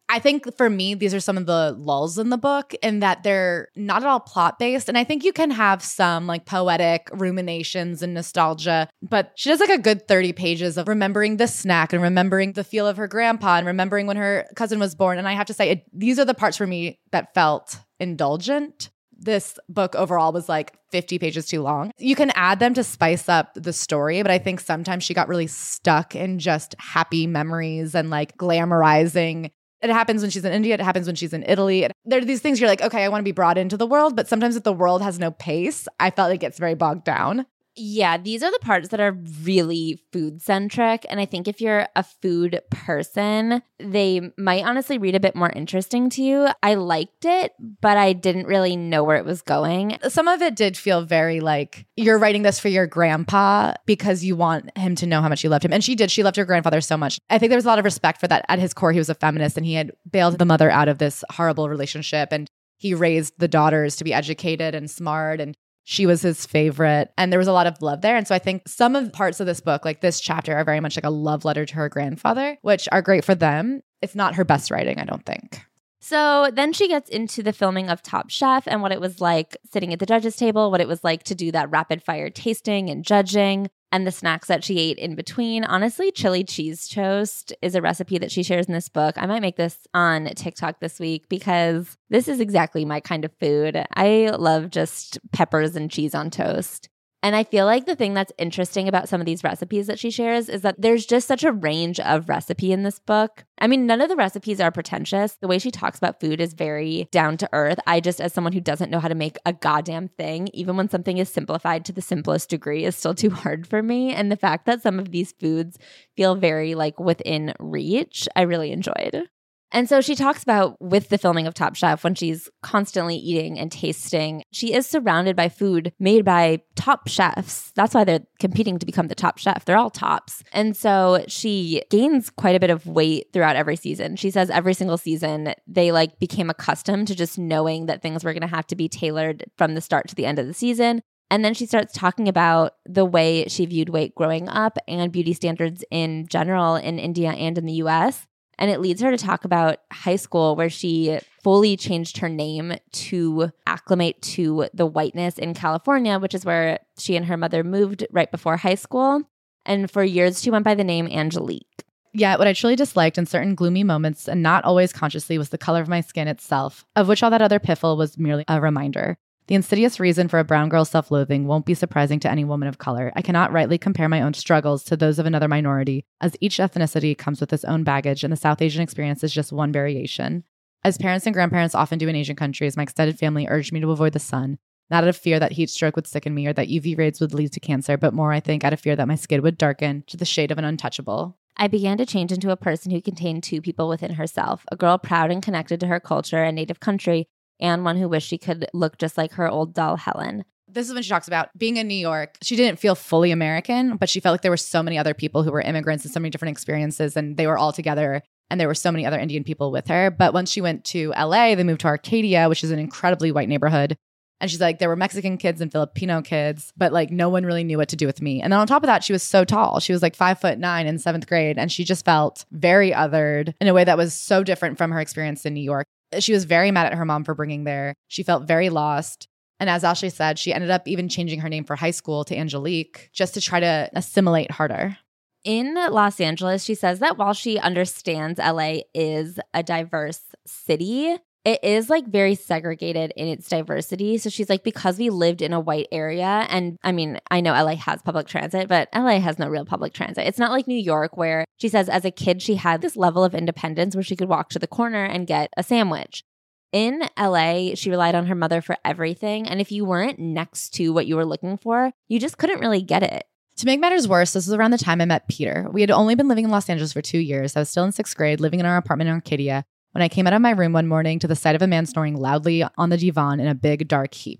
I think for me, these are some of the lulls in the book in that they're not at all plot based. And I think you can have some like poetic ruminations and nostalgia, but she does like a good 30 pages of remembering this snack and remembering the feel of her grandpa and remembering when her cousin was born. And I have to say, these are the parts for me that felt indulgent. This book overall was like 50 pages too long. You can add them to spice up the story, but I think sometimes she got really stuck in just happy memories and like glamorizing. It happens when she's in India. It happens when she's in Italy. There are these things you're like, okay, I want to be brought into the world. But sometimes if the world has no pace, I felt like it gets very bogged down. Yeah, these are the parts that are really food centric. And I think if you're a food person, they might honestly read a bit more interesting to you. I liked it, but I didn't really know where it was going. Some of it did feel very like you're writing this for your grandpa because you want him to know how much you loved him. And she did. She loved her grandfather so much. I think there was a lot of respect for that. At his core, he was a feminist and he had bailed the mother out of this horrible relationship. And he raised the daughters to be educated and smart. And she was his favorite. And there was a lot of love there. And so I think some of the parts of this book, like this chapter, are very much like a love letter to her grandfather, which are great for them. It's not her best writing, I don't think. So then she gets into the filming of Top Chef and what it was like sitting at the judges' table, what it was like to do that rapid fire tasting and judging, and the snacks that she ate in between. Honestly, chili cheese toast is a recipe that she shares in this book. I might make this on TikTok this week because this is exactly my kind of food. I love just peppers and cheese on toast. And I feel like the thing that's interesting about some of these recipes that she shares is that there's just such a range of recipe in this book. I mean, none of the recipes are pretentious. The way she talks about food is very down to earth. I just, as someone who doesn't know how to make a goddamn thing, even when something is simplified to the simplest degree, is still too hard for me. And the fact that some of these foods feel very like within reach, I really enjoyed. And so she talks about with the filming of Top Chef, when she's constantly eating and tasting, she is surrounded by food made by top chefs. That's why they're competing to become the top chef. They're all tops. And so she gains quite a bit of weight throughout every season. She says every single season, they like became accustomed to just knowing that things were going to have to be tailored from the start to the end of the season. And then she starts talking about the way she viewed weight growing up and beauty standards in general in India and in the US. And it leads her to talk about high school, where she fully changed her name to acclimate to the whiteness in California, which is where she and her mother moved right before high school. And for years, she went by the name Angelique. Yeah, what I truly disliked in certain gloomy moments, and not always consciously, was the color of my skin itself, of which all that other piffle was merely a reminder. The insidious reason for a brown girl's self-loathing won't be surprising to any woman of color. I cannot rightly compare my own struggles to those of another minority, as each ethnicity comes with its own baggage, and the South Asian experience is just one variation. As parents and grandparents often do in Asian countries, my extended family urged me to avoid the sun, not out of fear that heat stroke would sicken me or that UV rays would lead to cancer, but more, I think, out of fear that my skin would darken to the shade of an untouchable. I began to change into a person who contained two people within herself, a girl proud and connected to her culture and native country, and one who wished she could look just like her old doll, Helen. This is when she talks about being in New York. She didn't feel fully American, but she felt like there were so many other people who were immigrants and so many different experiences, and they were all together, and there were so many other Indian people with her. But once she went to LA, they moved to Arcadia, which is an incredibly white neighborhood. And she's like, there were Mexican kids and Filipino kids, but like no one really knew what to do with me. And then on top of that, she was so tall. She was like 5'9" in 7th grade. And she just felt very othered in a way that was so different from her experience in New York. She was very mad at her mom for bringing there. She felt very lost. And as Ashley said, she ended up even changing her name for high school to Angelique just to try to assimilate harder. In Los Angeles, she says that while she understands LA is a diverse city, it is like very segregated in its diversity. So she's like, because we lived in a white area, and I mean, I know LA has public transit, but LA has no real public transit. It's not like New York, where she says as a kid, she had this level of independence where she could walk to the corner and get a sandwich. In LA, she relied on her mother for everything. And if you weren't next to what you were looking for, you just couldn't really get it. To make matters worse, this was around the time I met Peter. We had only been living in Los Angeles for 2 years. I was still in 6th grade, living in our apartment in Arcadia, when I came out of my room one morning to the sight of a man snoring loudly on the divan in a big, dark heap.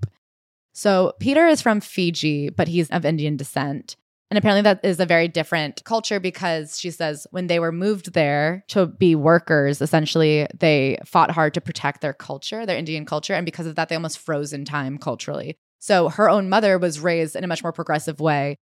So Peter is from Fiji, but he's of Indian descent. And apparently that is a very different culture because she says when they were moved there to be workers, essentially, they fought hard to protect their culture, their Indian culture. And because of that, they almost froze in time culturally. So her own mother was raised in a much more progressive way.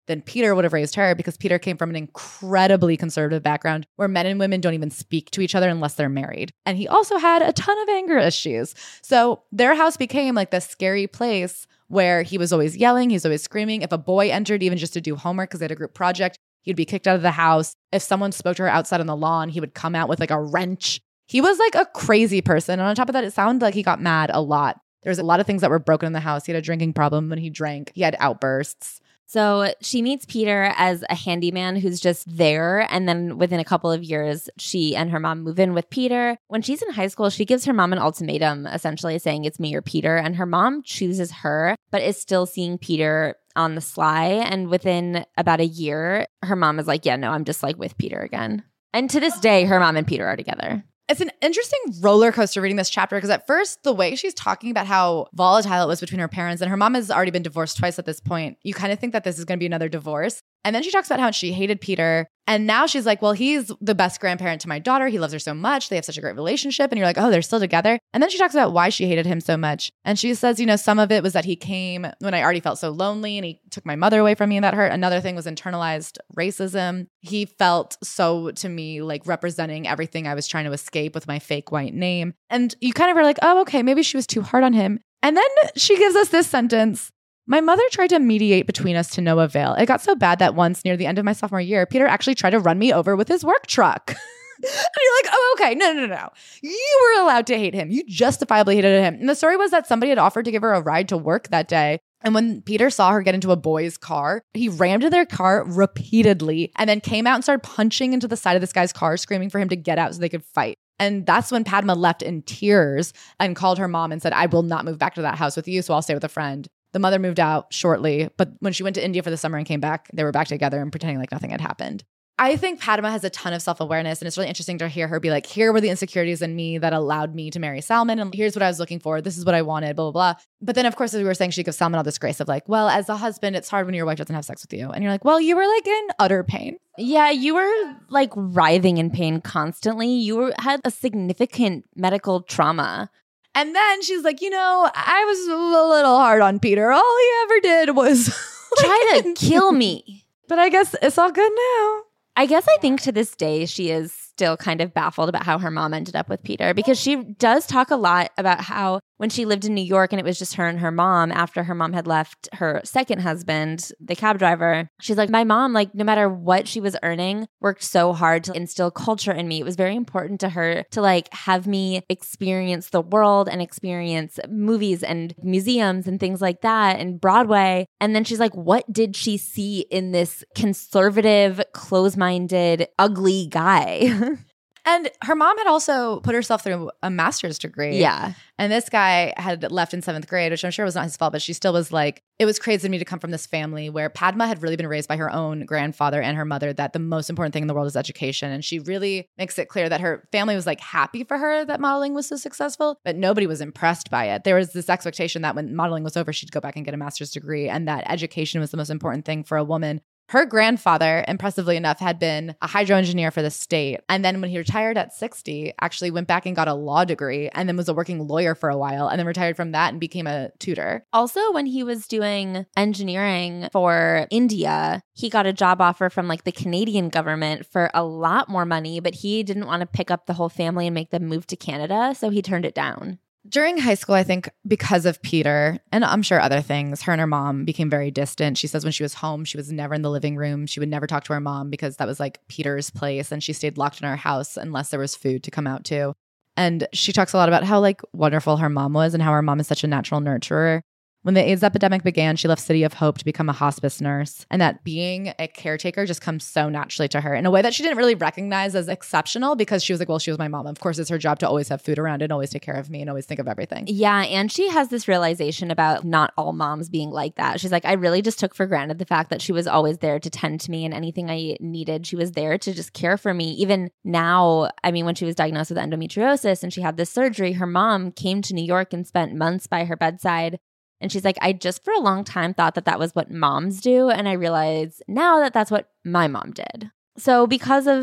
than Peter would have raised her, because Peter came from an incredibly conservative background where men and women don't even speak to each other unless they're married. And he also had a ton of anger issues. So their house became like this scary place where he was always yelling, he's always screaming. If a boy entered even just to do homework because they had a group project, he'd be kicked out of the house. If someone spoke to her outside on the lawn, he would come out with like a wrench. He was like a crazy person. And on top of that, it sounded like he got mad a lot. There was a lot of things that were broken in the house. He had a drinking problem when he drank. He had outbursts. So she meets Peter as a handyman who's just there. And then within a couple of years, she and her mom move in with Peter. When she's in high school, she gives her mom an ultimatum, essentially saying it's me or Peter. And her mom chooses her, but is still seeing Peter on the sly. And within about a year, her mom is like, yeah, no, I'm just like with Peter again. And to this day, her mom and Peter are together. It's an interesting roller coaster reading this chapter, because at first, the way she's talking about how volatile it was between her parents, and her mom has already been divorced twice at this point, you kind of think that this is going to be another divorce. And then she talks about how she hated Peter. And now she's like, well, he's the best grandparent to my daughter. He loves her so much. They have such a great relationship. And you're like, oh, they're still together. And then she talks about why she hated him so much. And she says, some of it was that he came when I already felt so lonely and he took my mother away from me, and that hurt. Another thing was internalized racism. He felt so, to me, like representing everything I was trying to escape with my fake white name. And you kind of are like, oh, okay, maybe she was too hard on him. And then she gives us this sentence. My mother tried to mediate between us to no avail. It got so bad that once, near the end of my sophomore year, Peter actually tried to run me over with his work truck. And you're like, oh, okay, no. You were allowed to hate him. You justifiably hated him. And the story was that somebody had offered to give her a ride to work that day. And when Peter saw her get into a boy's car, he rammed into their car repeatedly and then came out and started punching into the side of this guy's car, screaming for him to get out so they could fight. And that's when Padma left in tears and called her mom and said, I will not move back to that house with you, so I'll stay with a friend. The mother moved out shortly, but when she went to India for the summer and came back, they were back together and pretending like nothing had happened. I think Padma has a ton of self-awareness, and it's really interesting to hear her be like, here were the insecurities in me that allowed me to marry Salman, and here's what I was looking for. This is what I wanted, blah, blah, blah. But then, of course, as we were saying, she gives Salman all this grace of like, well, as a husband, it's hard when your wife doesn't have sex with you. And you're like, well, you were like in utter pain. Yeah, you were like writhing in pain constantly. Had a significant medical trauma. And then she's like, I was a little hard on Peter. All he ever did was try to kill me. But I guess it's all good now. I guess I think to this day she is still kind of baffled about how her mom ended up with Peter, because she does talk a lot about how when she lived in New York and it was just her and her mom after her mom had left her second husband, the cab driver, she's like, my mom, like no matter what she was earning, worked so hard to instill culture in me. It was very important to her to like have me experience the world and experience movies and museums and things like that and Broadway. And then she's like, what did she see in this conservative, close-minded, ugly guy? And her mom had also put herself through a master's degree. Yeah. And this guy had left in 7th grade, which I'm sure was not his fault, but she still was like, it was crazy to me to come from this family where Padma had really been raised by her own grandfather and her mother that the most important thing in the world is education. And she really makes it clear that her family was like happy for her that modeling was so successful, but nobody was impressed by it. There was this expectation that when modeling was over, she'd go back and get a master's degree, and that education was the most important thing for a woman. Her grandfather, impressively enough, had been a hydro engineer for the state. And then when he retired at 60, actually went back and got a law degree and then was a working lawyer for a while and then retired from that and became a tutor. Also, when he was doing engineering for India, he got a job offer from like the Canadian government for a lot more money, but he didn't want to pick up the whole family and make them move to Canada. So he turned it down. During high school, I think because of Peter, and I'm sure other things, her and her mom became very distant. She says when she was home, she was never in the living room. She would never talk to her mom because that was like Peter's place, and she stayed locked in her house unless there was food to come out to. And she talks a lot about how like wonderful her mom was and how her mom is such a natural nurturer. When the AIDS epidemic began, she left City of Hope to become a hospice nurse, and that being a caretaker just comes so naturally to her in a way that she didn't really recognize as exceptional because she was like, well, she was my mom. Of course, it's her job to always have food around and always take care of me and always think of everything. Yeah, and she has this realization about not all moms being like that. She's like, I really just took for granted the fact that she was always there to tend to me and anything I needed. She was there to just care for me. Even now, I mean, when she was diagnosed with endometriosis and she had this surgery, her mom came to New York and spent months by her bedside. And she's like, I just for a long time thought that that was what moms do. And I realize now that that's what my mom did. So because of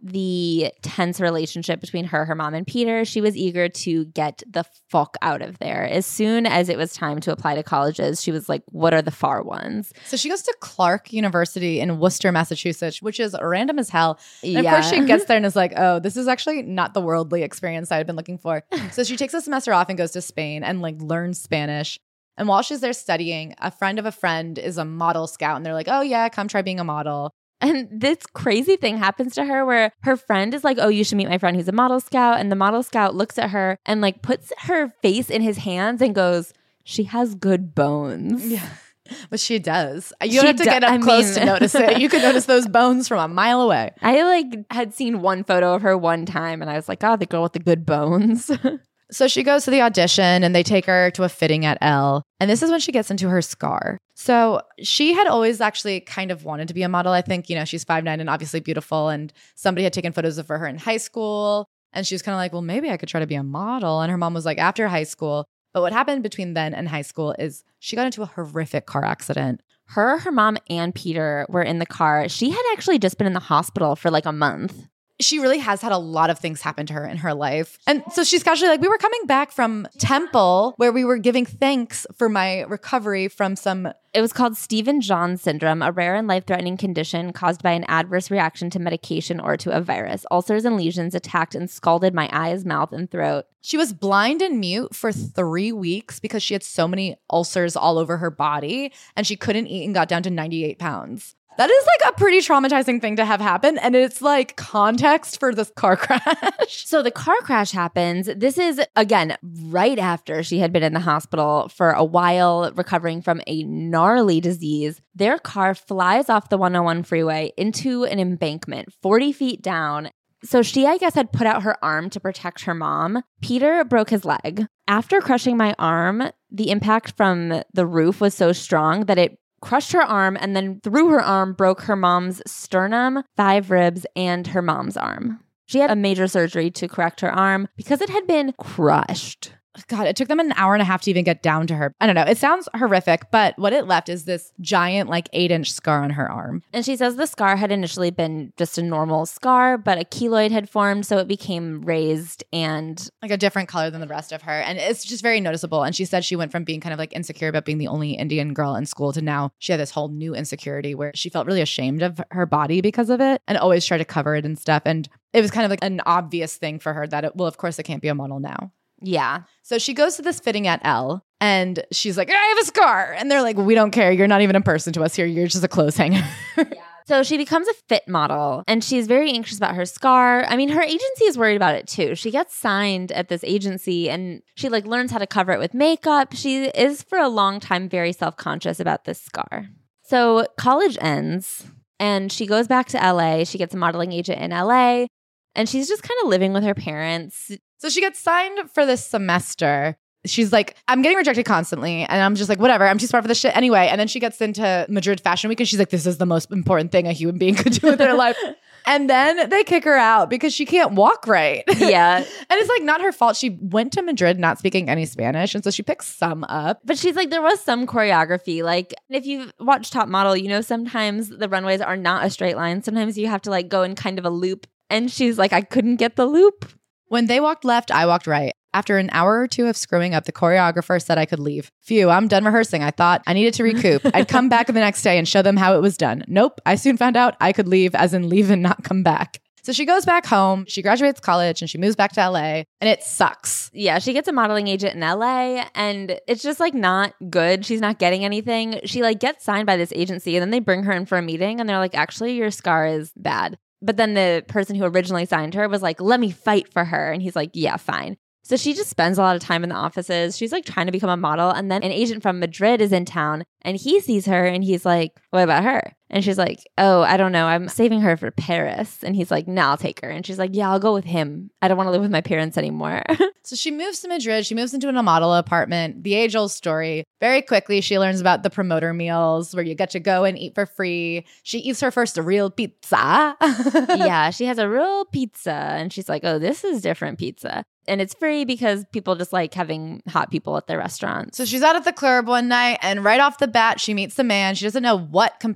the tense relationship between her mom, and Peter, she was eager to get the fuck out of there. As soon as it was time to apply to colleges, she was like, what are the far ones? So she goes to Clark University in Worcester, Massachusetts, which is random as hell. And of course she gets there and is like, oh, this is actually not the worldly experience I've been looking for. So she takes a semester off and goes to Spain and like learns Spanish. And while she's there studying, a friend of a friend is a model scout. And they're like, oh yeah, come try being a model. And this crazy thing happens to her where her friend is like, oh, you should meet my friend who's a model scout. And the model scout looks at her and like puts her face in his hands and goes, she has good bones. Yeah. But she does. You don't have to get up close to notice it. You can notice those bones from a mile away. I like had seen one photo of her one time and I was like, oh, the girl with the good bones. So she goes to the audition and they take her to a fitting at Elle. And this is when she gets into her scar. So she had always actually kind of wanted to be a model. I think, you know, she's 5'9" and obviously beautiful. And somebody had taken photos of her in high school. And she was kind of like, well, maybe I could try to be a model. And her mom was like, after high school. But what happened between then and high school is she got into a horrific car accident. Her mom, and Peter were in the car. She had actually just been in the hospital for like a month. She really has had a lot of things happen to her in her life. And so she's casually like, we were coming back from Temple where we were giving thanks for my recovery from some... It was called Stevens-Jones syndrome, a rare and life-threatening condition caused by an adverse reaction to medication or to a virus. Ulcers and lesions attacked and scalded my eyes, mouth, and throat. She was blind and mute for 3 weeks because she had so many ulcers all over her body and she couldn't eat and got down to 98 pounds. That is like a pretty traumatizing thing to have happen. And it's like context for this car crash. So the car crash happens. This is, again, right after she had been in the hospital for a while, recovering from a gnarly disease. Their car flies off the 101 freeway into an embankment 40 feet down. So she, I guess, had put out her arm to protect her mom. Peter broke his leg. After crushing my arm, the impact from the roof was so strong that it crushed her arm, and then through her arm broke her mom's sternum, 5 ribs, and her mom's arm. She had a major surgery to correct her arm because it had been crushed. God, it took them an hour and a half to even get down to her. I don't know. It sounds horrific, but what it left is this giant, like 8-inch scar on her arm. And she says the scar had initially been just a normal scar, but a keloid had formed, so it became raised and like a different color than the rest of her. And it's just very noticeable. And she said she went from being kind of like insecure about being the only Indian girl in school to now she had this whole new insecurity where she felt really ashamed of her body because of it and always tried to cover it and stuff. And it was kind of like an obvious thing for her that, well, of course it can't be a model now. Yeah. So she goes to this fitting at Elle and she's like, I have a scar. And they're like, well, we don't care. You're not even a person to us here. You're just a clothes hanger. Yeah. So she becomes a fit model and she's very anxious about her scar. I mean, her agency is worried about it too. She gets signed at this agency and she like learns how to cover it with makeup. She is for a long time very self-conscious about this scar. So college ends and she goes back to LA. She gets a modeling agent in LA and she's just kind of living with her parents. So she gets signed for this semester. She's like, I'm getting rejected constantly. And I'm just like, whatever. I'm too smart for this shit anyway. And then she gets into Madrid Fashion Week and she's like, this is the most important thing a human being could do with their life. And then they kick her out because she can't walk right. Yeah. And it's like not her fault. She went to Madrid not speaking any Spanish. And so she picks some up. But she's like, there was some choreography. Like if you've watched Top Model, you know, sometimes the runways are not a straight line. Sometimes you have to like go in kind of a loop. And she's like, I couldn't get the loop. When they walked left, I walked right. After an hour or two of screwing up, the choreographer said I could leave. Phew, I'm done rehearsing. I thought I needed to recoup. I'd come back the next day and show them how it was done. Nope, I soon found out I could leave, as in leave and not come back. So she goes back home, she graduates college, and she moves back to LA, and it sucks. Yeah, she gets a modeling agent in LA, and it's just like not good. She's not getting anything. She like gets signed by this agency, and then they bring her in for a meeting, and they're like, actually, your scar is bad. But then the person who originally signed her was like, let me fight for her. And he's like, yeah, fine. So she just spends a lot of time in the offices. She's like trying to become a model. And then an agent from Madrid is in town and he sees her and he's like, what about her? And she's like, oh, I don't know. I'm saving her for Paris. And he's like, no, I'll take her. And she's like, yeah, I'll go with him. I don't want to live with my parents anymore. So she moves to Madrid. She moves into a model apartment. The age-old story. Very quickly, she learns about the promoter meals where you get to go and eat for free. She eats her first real pizza. Yeah, she has a real pizza. And she's like, oh, this is different pizza. And it's free because people just like having hot people at their restaurants. So she's out at the club one night and right off the bat, she meets the man. She doesn't know what compels her to go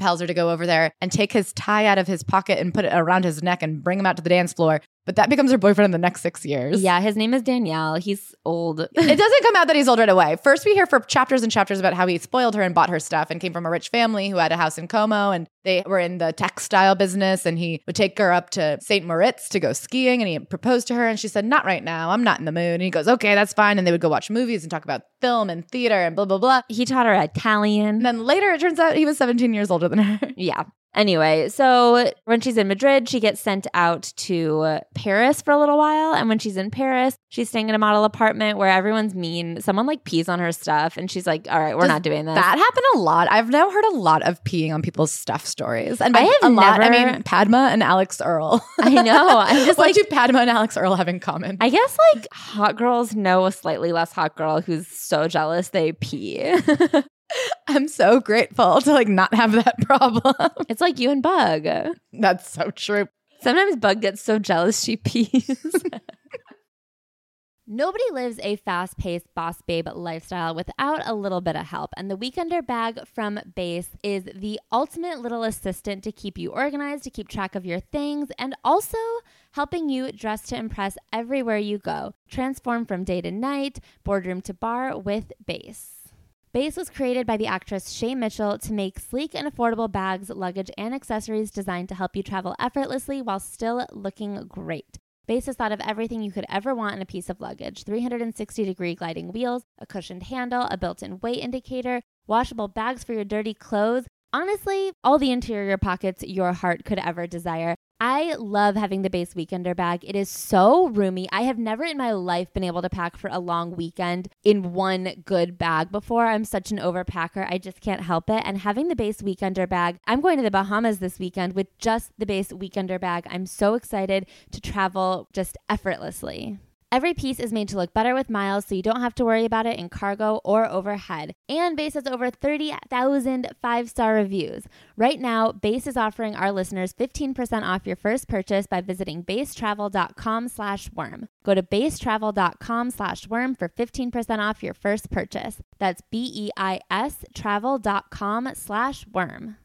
go over there and take his tie out of his pocket and put it around his neck and bring him out to the dance floor. But that becomes her boyfriend in the next 6 years. Yeah, his name is Danielle. He's old. It doesn't come out that he's old right away. First, we hear for chapters and chapters about how he spoiled her and bought her stuff and came from a rich family who had a house in Como, and they were in the textile business, and he would take her up to St. Moritz to go skiing, and he proposed to her, and she said, not right now. I'm not in the mood. And he goes, okay, that's fine. And they would go watch movies and talk about film and theater and blah, blah, blah. He taught her Italian. And then later, it turns out he was 17 years older than her. Yeah. Anyway, so when she's in Madrid, she gets sent out to Paris for a little while. And when she's in Paris, she's staying in a model apartment where everyone's mean. Someone like pees on her stuff. And she's like, all right, we're not doing this. That happened a lot. I've now heard a lot of peeing on people's stuff stories. And I have a lot, never- I mean, Padma and Alex Earl. I know. I'm just What like, do Padma and Alex Earl have in common? I guess like hot girls know a slightly less hot girl who's so jealous they pee. I'm so grateful to like not have that problem. It's like you and Bug. That's so true. Sometimes Bug gets so jealous she pees. Nobody lives a fast-paced boss babe lifestyle without a little bit of help, and the Weekender bag from Base is the ultimate little assistant to keep you organized, to keep track of your things, and also helping you dress to impress everywhere you go. Transform from day to night, boardroom to bar with Base. Base was created by the actress Shay Mitchell to make sleek and affordable bags, luggage, and accessories designed to help you travel effortlessly while still looking great. Base has thought of everything you could ever want in a piece of luggage: 360-degree gliding wheels, a cushioned handle, a built-in weight indicator, washable bags for your dirty clothes. Honestly, all the interior pockets your heart could ever desire. I love having the Base Weekender bag. It is so roomy. I have never in my life been able to pack for a long weekend in one good bag before. I'm such an overpacker. I just can't help it. And having the Base Weekender bag, I'm going to the Bahamas this weekend with just the Base Weekender bag. I'm so excited to travel just effortlessly. Every piece is made to look better with miles, so you don't have to worry about it in cargo or overhead. And Base has over 30,000 five-star reviews. Right now, Base is offering our listeners 15% off your first purchase by visiting basetravel.com/worm. Go to basetravel.com/worm for 15% off your first purchase. That's BEIS travel.com/worm.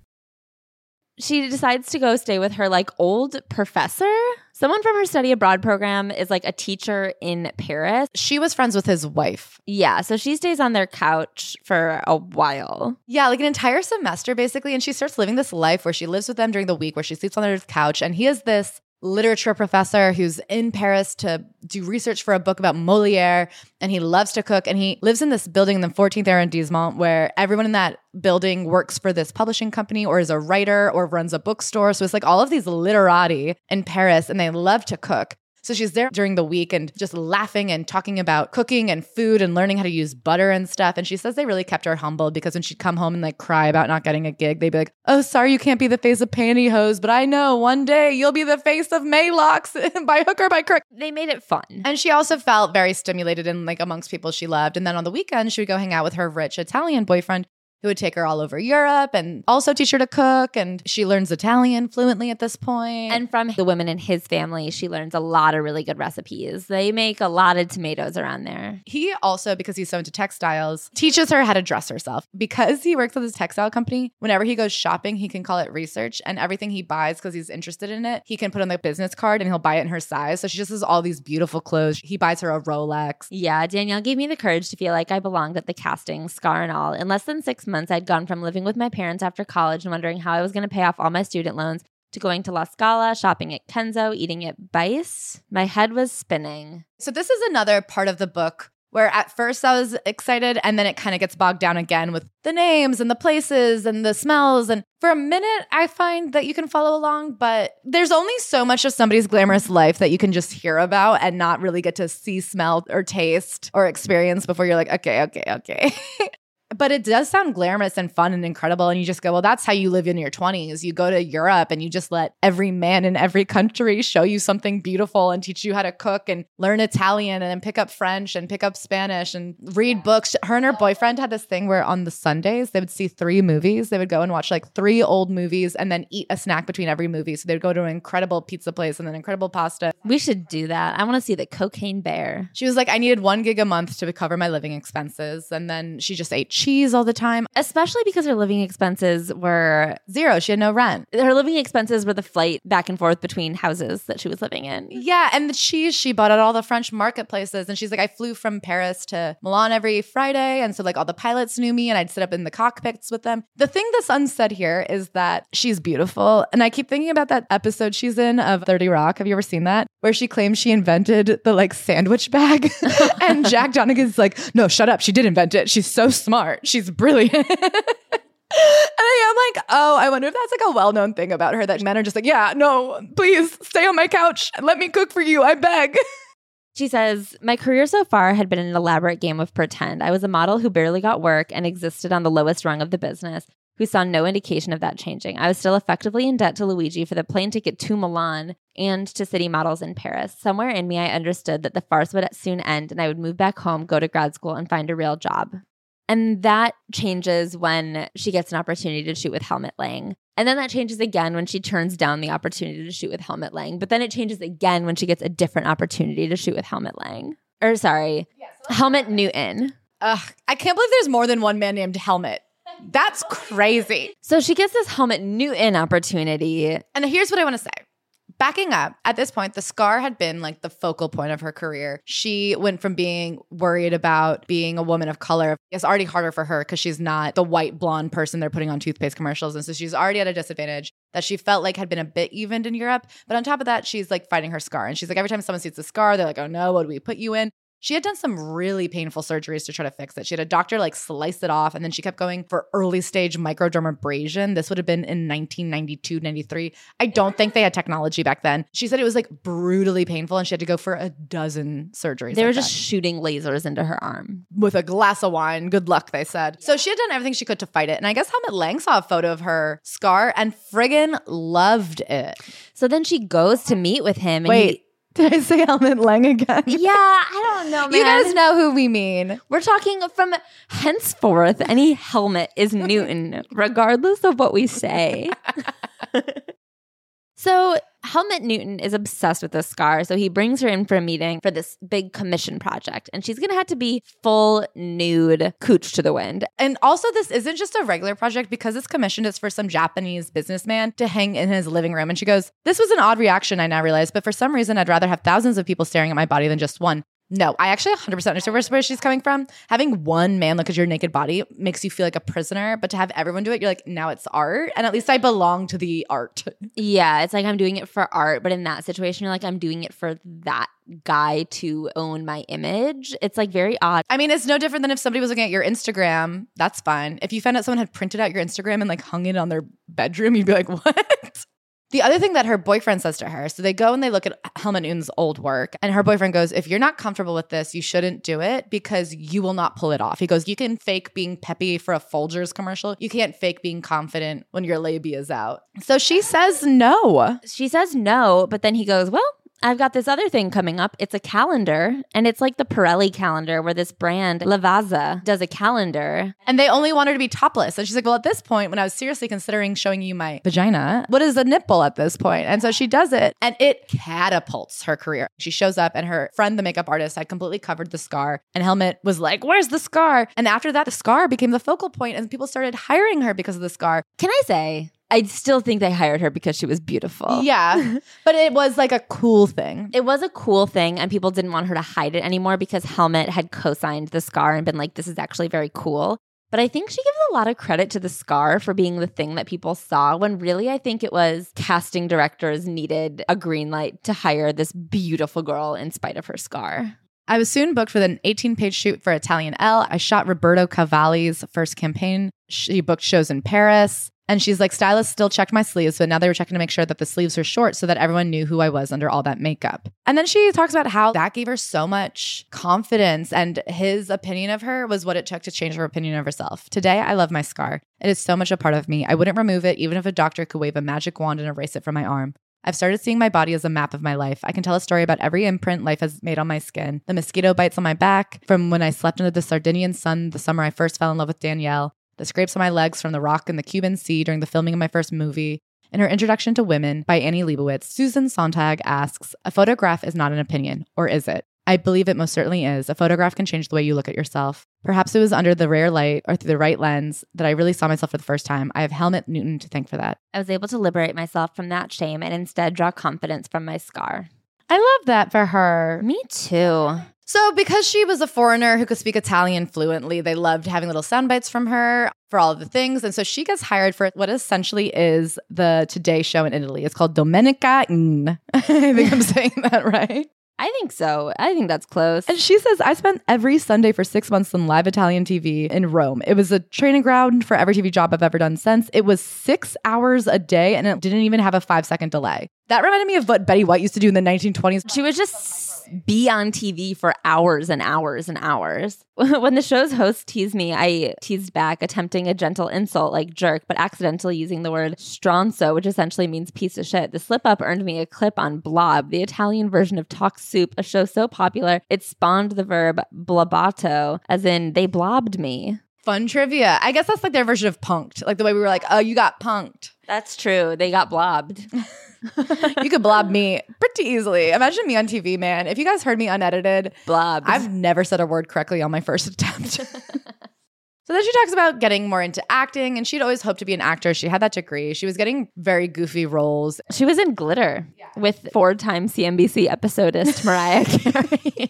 She decides to go stay with her like old professor. Someone from her study abroad program is like a teacher in Paris. She was friends with his wife. Yeah, so she stays on their couch for a while. Yeah, like an entire semester basically. And she starts living this life where she lives with them during the week, where she sleeps on their couch. And he is this literature professor who's in Paris to do research for a book about Molière, and he loves to cook, and he lives in this building in the 14th arrondissement where everyone in that building works for this publishing company or is a writer or runs a bookstore. So it's like all of these literati in Paris, and they love to cook. So she's there during the week and just laughing and talking about cooking and food and learning how to use butter and stuff. And she says they really kept her humble because when she'd come home and like cry about not getting a gig, they'd be like, oh, sorry, you can't be the face of Pantyhose, but I know one day you'll be the face of Maylocks by hook or by crook. They made it fun. And she also felt very stimulated in like amongst people she loved. And then on the weekend, she would go hang out with her rich Italian boyfriend who would take her all over Europe and also teach her to cook. And she learns Italian fluently at this point. And from the women in his family, she learns a lot of really good recipes. They make a lot of tomatoes around there. He also, because he's so into textiles, teaches her how to dress herself. Because he works with his textile company, whenever he goes shopping, he can call it research. And everything he buys, because he's interested in it, he can put on the business card and he'll buy it in her size. So she just has all these beautiful clothes. He buys her a Rolex. Yeah, Danielle gave me the courage to feel like I belonged at the casting, scar and all. In less than 6 months, I'd gone from living with my parents after college and wondering how I was going to pay off all my student loans to going to La Scala, shopping at Kenzo, eating at Bice. My head was spinning. So this is another part of the book where at first I was excited and then it kind of gets bogged down again with the names and the places and the smells. And for a minute, I find that you can follow along, but there's only so much of somebody's glamorous life that you can just hear about and not really get to see, smell, or taste or experience before you're like, okay. But it does sound glamorous and fun and incredible. And you just go, well, that's how you live in your 20s. You go to Europe and you just let every man in every country show you something beautiful and teach you how to cook and learn Italian and then pick up French and pick up Spanish and read books. Her and her boyfriend had this thing where on the Sundays, they would see 3 movies. They would go and watch like 3 old movies and then eat a snack between every movie. So they'd go to an incredible pizza place and then incredible pasta. We should do that. I want to see the Cocaine Bear. She was like, I needed 1 gig a month to cover my living expenses. And then she just ate cheese all the time. Especially because her living expenses were Zero. She had no rent. her living expenses were the flight back and forth between houses that she was living in. Yeah, and the cheese she bought at all the French marketplaces. And she's like, I flew from Paris to Milan every Friday. And so like all the pilots knew me and I'd sit up in the cockpits with them. The thing that's unsaid here is that she's beautiful. And I keep thinking about that episode she's in of 30 Rock. Have you ever seen that? Where she claims she invented the like sandwich bag. And Jack Donaghy's like, no, shut up. She did invent it. She's so smart. She's brilliant. And I'm like, oh, I wonder if that's like a well-known thing about her, that men are just like, yeah, no, please stay on my couch and let me cook for you. I beg. She says, my career so far had been an elaborate game of pretend. I was a model who barely got work and existed on the lowest rung of the business, who saw no indication of that changing. I was still effectively in debt to Luigi for the plane ticket to Milan and to city models in Paris. Somewhere in me, I understood that the farce would soon end and I would move back home, go to grad school, and find a real job. And that changes when she gets an opportunity to shoot with Helmut Lang. And then that changes again when she turns down the opportunity to shoot with Helmut Lang. But then it changes again when she gets a different opportunity to shoot with Helmut Lang. Helmut Newton. Ugh, I can't believe there's more than one man named Helmut. That's crazy. So she gets this Helmut Newton opportunity. And here's what I want to say. Backing up, at this point, the scar had been like the focal point of her career. She went from being worried about being a woman of color. It's already harder for her because she's not the white blonde person they're putting on toothpaste commercials. And so she's already at a disadvantage that she felt like had been a bit evened in Europe. But on top of that, she's like fighting her scar. And she's like, every time someone sees the scar, they're like, oh no, what do we put you in? She had done some really painful surgeries to try to fix it. She had a doctor like slice it off, and then she kept going for early stage microdermabrasion. This would have been in 1992, 93. I don't think they had technology back then. She said it was like brutally painful and she had to go for a dozen surgeries. They were just shooting lasers into her arm. With a glass of wine. Good luck, they said. So she had done everything she could to fight it. And I guess Helmut Lang saw a photo of her scar and friggin' loved it. So then she goes to meet with him. And did I say Helmut Lang again? Yeah, I don't know, man. You guys know who we mean. We're talking from henceforth, any helmet is Newton, regardless of what we say. So Helmut Newton is obsessed with this scar, so he brings her in for a meeting for this big commission project, and she's going to have to be full nude, cooch to the wind. And also, this isn't just a regular project because it's commissioned. It's for some Japanese businessman to hang in his living room. And she goes, this was an odd reaction, I now realize, but for some reason, I'd rather have thousands of people staring at my body than just one. No, I actually 100% understand where she's coming from. Having one man look at your naked body makes you feel like a prisoner, but to have everyone do it, you're like, now it's art. And at least I belong to the art. Yeah, it's like I'm doing it for art, but in that situation, you're like, I'm doing it for that guy to own my image. It's like very odd. I mean, it's no different than if somebody was looking at your Instagram. That's fine. If you found out someone had printed out your Instagram and like hung it on their bedroom, you'd be like, what? The other thing that her boyfriend says to her, so they go and they look at Helmut Newton's old work, and her boyfriend goes, if you're not comfortable with this, you shouldn't do it because you will not pull it off. He goes, you can fake being peppy for a Folgers commercial. You can't fake being confident when your labia is out. So she says no. She says no, but then he goes, well, I've got this other thing coming up. It's a calendar, and it's like the Pirelli calendar where this brand, Lavazza, does a calendar. And they only want her to be topless. And she's like, well, at this point, when I was seriously considering showing you my vagina, what is a nipple at this point? And so she does it, and it catapults her career. She shows up, and her friend, the makeup artist, had completely covered the scar. And Helmut was like, where's the scar? And after that, the scar became the focal point, and people started hiring her because of the scar. Can I say, I still think they hired her because she was beautiful. Yeah, but it was like a cool thing. It was a cool thing, and people didn't want her to hide it anymore because Helmut had co-signed the scar and been like, this is actually very cool. But I think she gives a lot of credit to the scar for being the thing that people saw, when really I think it was casting directors needed a green light to hire this beautiful girl in spite of her scar. I was soon booked for an 18-page shoot for Italian Elle. I shot Roberto Cavalli's first campaign. She booked shows in Paris. And she's like, stylists still checked my sleeves, but now they were checking to make sure that the sleeves were short so that everyone knew who I was under all that makeup. And then she talks about how that gave her so much confidence, and his opinion of her was what it took to change her opinion of herself. Today, I love my scar. It is so much a part of me. I wouldn't remove it, even if a doctor could wave a magic wand and erase it from my arm. I've started seeing my body as a map of my life. I can tell a story about every imprint life has made on my skin. The mosquito bites on my back, from when I slept under the Sardinian sun the summer I first fell in love with Danielle. The scrapes on my legs from the rock in the Cuban Sea during the filming of my first movie. In her Introduction to Women by Annie Leibovitz, Susan Sontag asks, a photograph is not an opinion, or is it? I believe it most certainly is. A photograph can change the way you look at yourself. Perhaps it was under the rare light or through the right lens that I really saw myself for the first time. I have Helmut Newton to thank for that. I was able to liberate myself from that shame and instead draw confidence from my scar. I love that for her. Me too. So because she was a foreigner who could speak Italian fluently, they loved having little sound bites from her for all of the things. And so she gets hired for what essentially is the Today show in Italy. It's called Domenica In. I think I'm saying that right. I think so. I think that's close. And she says, I spent every Sunday for 6 months on live Italian TV in Rome. It was a training ground for every TV job I've ever done since. It was 6 hours a day and it didn't even have a 5-second delay. That reminded me of what Betty White used to do in the 1920s. She would just be on TV for hours and hours and hours. When the show's host teased me, I teased back, attempting a gentle insult like jerk, but accidentally using the word stronzo, which essentially means piece of shit. The slip-up earned me a clip on Blob, the Italian version of Talk Soup, a show so popular it spawned the verb blobbato, as in they blobbed me. Fun trivia. I guess that's like their version of punked. Like the way we were like, oh, you got punked. That's true. They got blobbed. You could blob me pretty easily. Imagine me on TV, man. If you guys heard me unedited, blobbed. I've never said a word correctly on my first attempt. So then she talks about getting more into acting, and she'd always hoped to be an actor. She had that degree. She was getting very goofy roles. She was in Glitter with 4-time CNBC episodist Mariah Carey.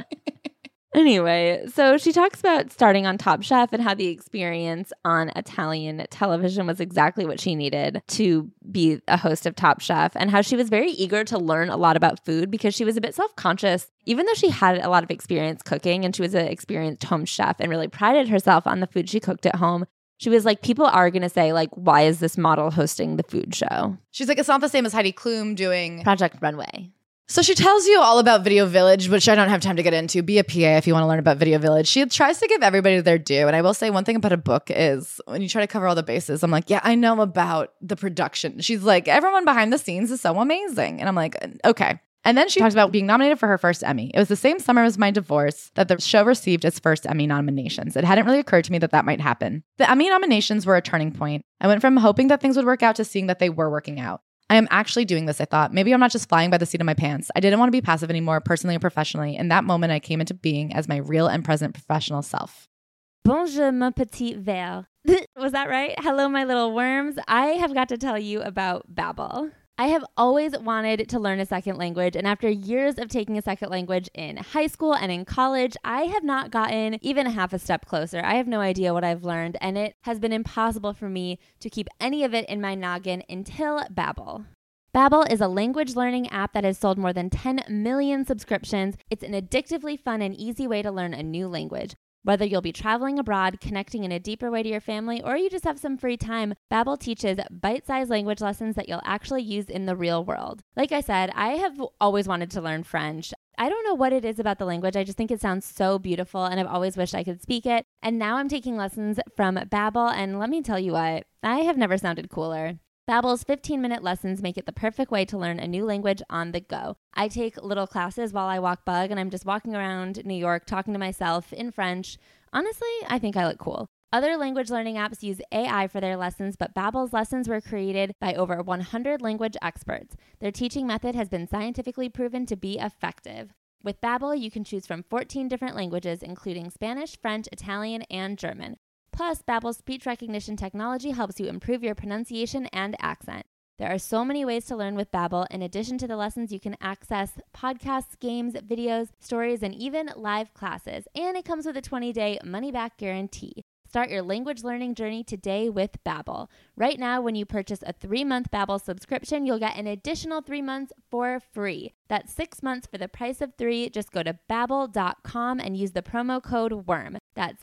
Anyway, so she talks about starting on Top Chef and how the experience on Italian television was exactly what she needed to be a host of Top Chef, and how she was very eager to learn a lot about food because she was a bit self-conscious. Even though she had a lot of experience cooking and she was an experienced home chef and really prided herself on the food she cooked at home, she was like, people are going to say, like, why is this model hosting the food show? She's like, it's not the same as Heidi Klum doing Project Runway. So she tells you all about Video Village, which I don't have time to get into. Be a PA if you want to learn about Video Village. She tries to give everybody their due. And I will say one thing about a book is when you try to cover all the bases, I'm like, yeah, I know about the production. She's like, everyone behind the scenes is so amazing. And I'm like, okay. And then she talks about being nominated for her first Emmy. It was the same summer as my divorce that the show received its first Emmy nominations. It hadn't really occurred to me that that might happen. The Emmy nominations were a turning point. I went from hoping that things would work out to seeing that they were working out. I am actually doing this, I thought. Maybe I'm not just flying by the seat of my pants. I didn't want to be passive anymore, personally or professionally. In that moment, I came into being as my real and present professional self. Bonjour, mon petit ver. Was that right? Hello, my little worms. I have got to tell you about Babbel. I have always wanted to learn a second language, and after years of taking a second language in high school and in college, I have not gotten even a half a step closer. I have no idea what I've learned, and it has been impossible for me to keep any of it in my noggin until Babbel. Babbel is a language learning app that has sold more than 10 million subscriptions. It's an addictively fun and easy way to learn a new language. Whether you'll be traveling abroad, connecting in a deeper way to your family, or you just have some free time, Babbel teaches bite-sized language lessons that you'll actually use in the real world. Like I said, I have always wanted to learn French. I don't know what it is about the language. I just think it sounds so beautiful, and I've always wished I could speak it. And now I'm taking lessons from Babbel, and let me tell you what, I have never sounded cooler. Babbel's 15-minute lessons make it the perfect way to learn a new language on the go. I take little classes while I walk bug, and I'm just walking around New York talking to myself in French. Honestly, I think I look cool. Other language learning apps use AI for their lessons, but Babbel's lessons were created by over 100 language experts. Their teaching method has been scientifically proven to be effective. With Babbel, you can choose from 14 different languages, including Spanish, French, Italian, and German. Plus, Babbel's speech recognition technology helps you improve your pronunciation and accent. There are so many ways to learn with Babbel. In addition to the lessons, you can access podcasts, games, videos, stories, and even live classes. And it comes with a 20-day money-back guarantee. Start your language learning journey today with Babbel. Right now, when you purchase a 3-month Babbel subscription, you'll get an additional 3 months for free. That's 6 months for the price of 3. Just go to Babbel.com and use the promo code WORM. That's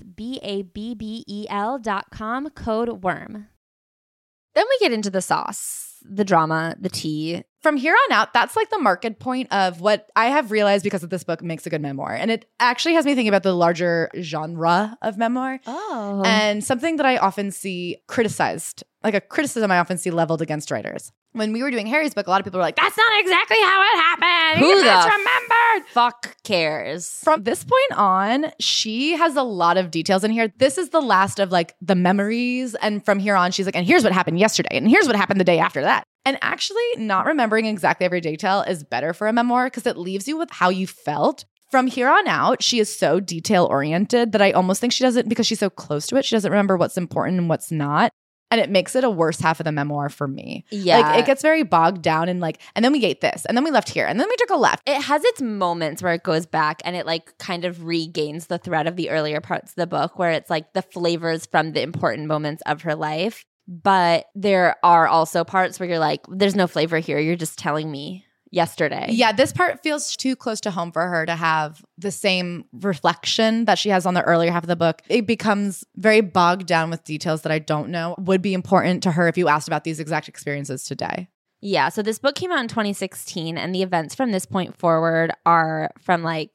BABBEL.com, code WORM. Then we get into the sauce, the drama, the tea. From here on out, that's like the market point of what I have realized because of this book makes a good memoir. And it actually has me thinking about the larger genre of memoir. Oh. And something that I often see criticized, like a criticism I often see leveled against writers. When we were doing Harry's book, a lot of people were like, that's not exactly how it happened. Who That's the remembered. Fuck cares. From this point on, she has a lot of details in here. This is the last of like the memories. And from here on, she's like, and here's what happened yesterday. And here's what happened the day after that. And actually not remembering exactly every detail is better for a memoir because it leaves you with how you felt From here on out, she is so detail oriented that I almost think she doesn't, because she's so close to it, she doesn't remember what's important and what's not. And it makes it a worse half of the memoir for me. Yeah. Like, it gets very bogged down in like, and then we ate this, and then we left here, and then we took a left. It has its moments where it goes back and it like kind of regains the thread of the earlier parts of the book, where it's like the flavors from the important moments of her life. But there are also parts where you're like, there's no flavor here. You're just telling me yesterday. Yeah, this part feels too close to home for her to have the same reflection that she has on the earlier half of the book. It becomes very bogged down with details that I don't know would be important to her if you asked about these exact experiences today. Yeah, so this book came out in 2016, and the events from this point forward are from like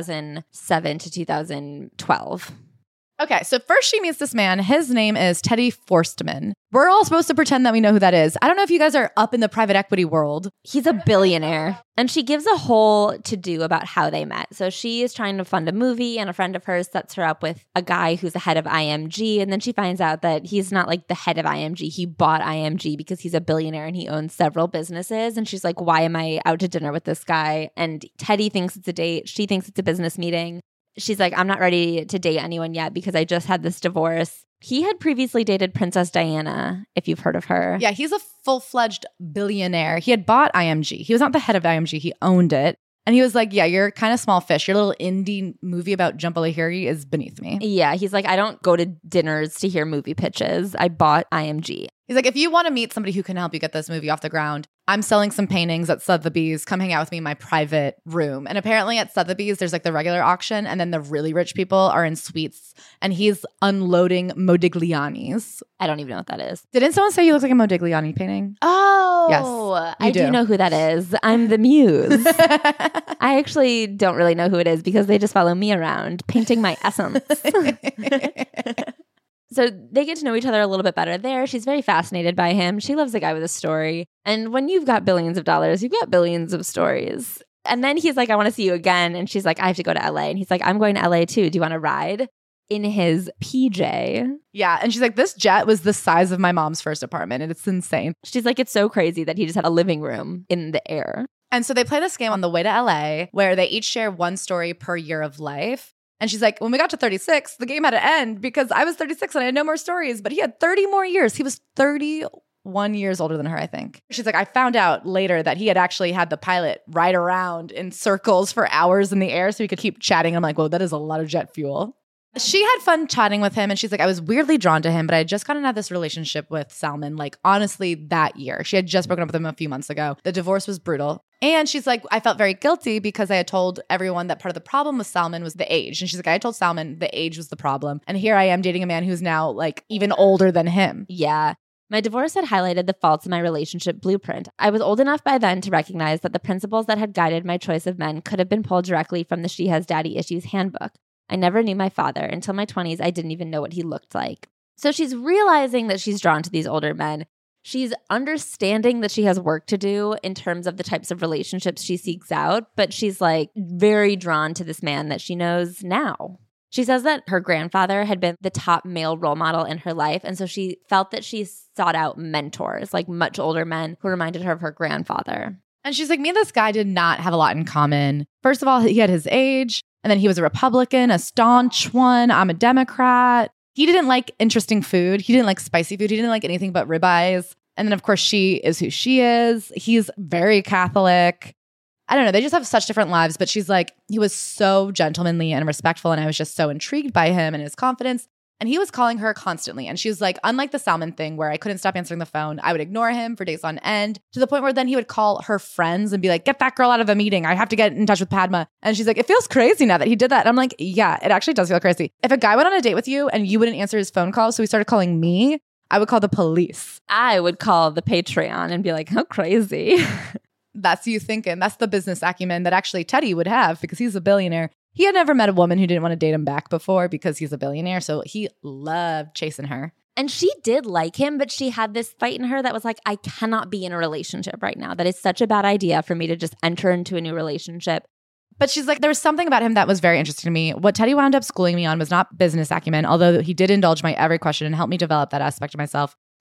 2007 to 2012. Okay, so first she meets this man. His name is Teddy Forstmann. We're all supposed to pretend that we know who that is. I don't know if you guys are up in the private equity world. He's a billionaire. And she gives a whole to-do about how they met. So she is trying to fund a movie, and a friend of hers sets her up with a guy who's the head of IMG. And then she finds out that he's not like the head of IMG. He bought IMG because he's a billionaire and he owns several businesses. And she's like, why am I out to dinner with this guy? And Teddy thinks it's a date. She thinks it's a business meeting. She's like, I'm not ready to date anyone yet because I just had this divorce. He had previously dated Princess Diana, if you've heard of her. Yeah, he's a full-fledged billionaire. He had bought IMG. He was not the head of IMG. He owned it. And he was like, yeah, you're kind of small fish. Your little indie movie about Jhumpa Lahiri is beneath me. Yeah, he's like, I don't go to dinners to hear movie pitches. I bought IMG. He's like, if you want to meet somebody who can help you get this movie off the ground, I'm selling some paintings at Sotheby's. Come hang out with me in my private room. And apparently at Sotheby's, there's like the regular auction, and then the really rich people are in suites, and he's unloading Modigliani's. I don't even know what that is. Didn't someone say you look like a Modigliani painting? Oh, yes, I do know who that is. I'm the muse. I actually don't really know who it is because they just follow me around painting my essence. So they get to know each other a little bit better there. She's very fascinated by him. She loves a guy with a story. And when you've got billions of dollars, you've got billions of stories. And then he's like, I want to see you again. And she's like, I have to go to LA. And he's like, I'm going to LA too. Do you want to ride? In his PJ. Yeah. And she's like, this jet was the size of my mom's first apartment. And it's insane. She's like, it's so crazy that he just had a living room in the air. And so they play this game on the way to LA where they each share one story per year of life. And she's like, when we got to 36, the game had to end because I was 36 and I had no more stories, but he had 30 more years. He was 31 years older than her, I think. She's like, I found out later that he had actually had the pilot ride around in circles for hours in the air so he could keep chatting. I'm like, well, that is a lot of jet fuel. She had fun chatting with him, and she's like, I was weirdly drawn to him, but I had just gotten out of this relationship with Salman, like, honestly, that year. She had just broken up with him a few months ago. The divorce was brutal. And she's like, I felt very guilty because I had told everyone that part of the problem with Salman was the age. And she's like, I told Salman the age was the problem. And here I am dating a man who's now, like, even older than him. Yeah. My divorce had highlighted the faults in my relationship blueprint. I was old enough by then to recognize that the principles that had guided my choice of men could have been pulled directly from the She Has Daddy Issues handbook. I never knew my father. Until my 20s, I didn't even know what he looked like. So she's realizing that she's drawn to these older men. She's understanding that she has work to do in terms of the types of relationships she seeks out, but she's like very drawn to this man that she knows now. She says that her grandfather had been the top male role model in her life, and so she felt that she sought out mentors, like much older men who reminded her of her grandfather. And she's like, me and this guy did not have a lot in common. First of all, he had his age. And then he was a Republican, a staunch one. I'm a Democrat. He didn't like interesting food. He didn't like spicy food. He didn't like anything but ribeyes. And then, of course, she is who she is. He's very Catholic. I don't know. They just have such different lives. But she's like, he was so gentlemanly and respectful. And I was just so intrigued by him and his confidence. And he was calling her constantly. And she was like, unlike the Salman thing where I couldn't stop answering the phone, I would ignore him for days on end, to the point where then he would call her friends and be like, get that girl out of a meeting. I have to get in touch with Padma. And she's like, it feels crazy now that he did that. And I'm like, yeah, it actually does feel crazy. If a guy went on a date with you and you wouldn't answer his phone call, so he started calling me, I would call the police. I would call the Patreon and be like, how crazy. That's you thinking. That's the business acumen that actually Teddy would have because he's a billionaire. He had never met a woman who didn't want to date him back before because he's a billionaire. So he loved chasing her. And she did like him, but she had this fight in her that was like, I cannot be in a relationship right now. That is such a bad idea for me to just enter into a new relationship. But she's like, there was something about him that was very interesting to me. What Teddy wound up schooling me on was not business acumen, although he did indulge my every question and help me develop that aspect of myself.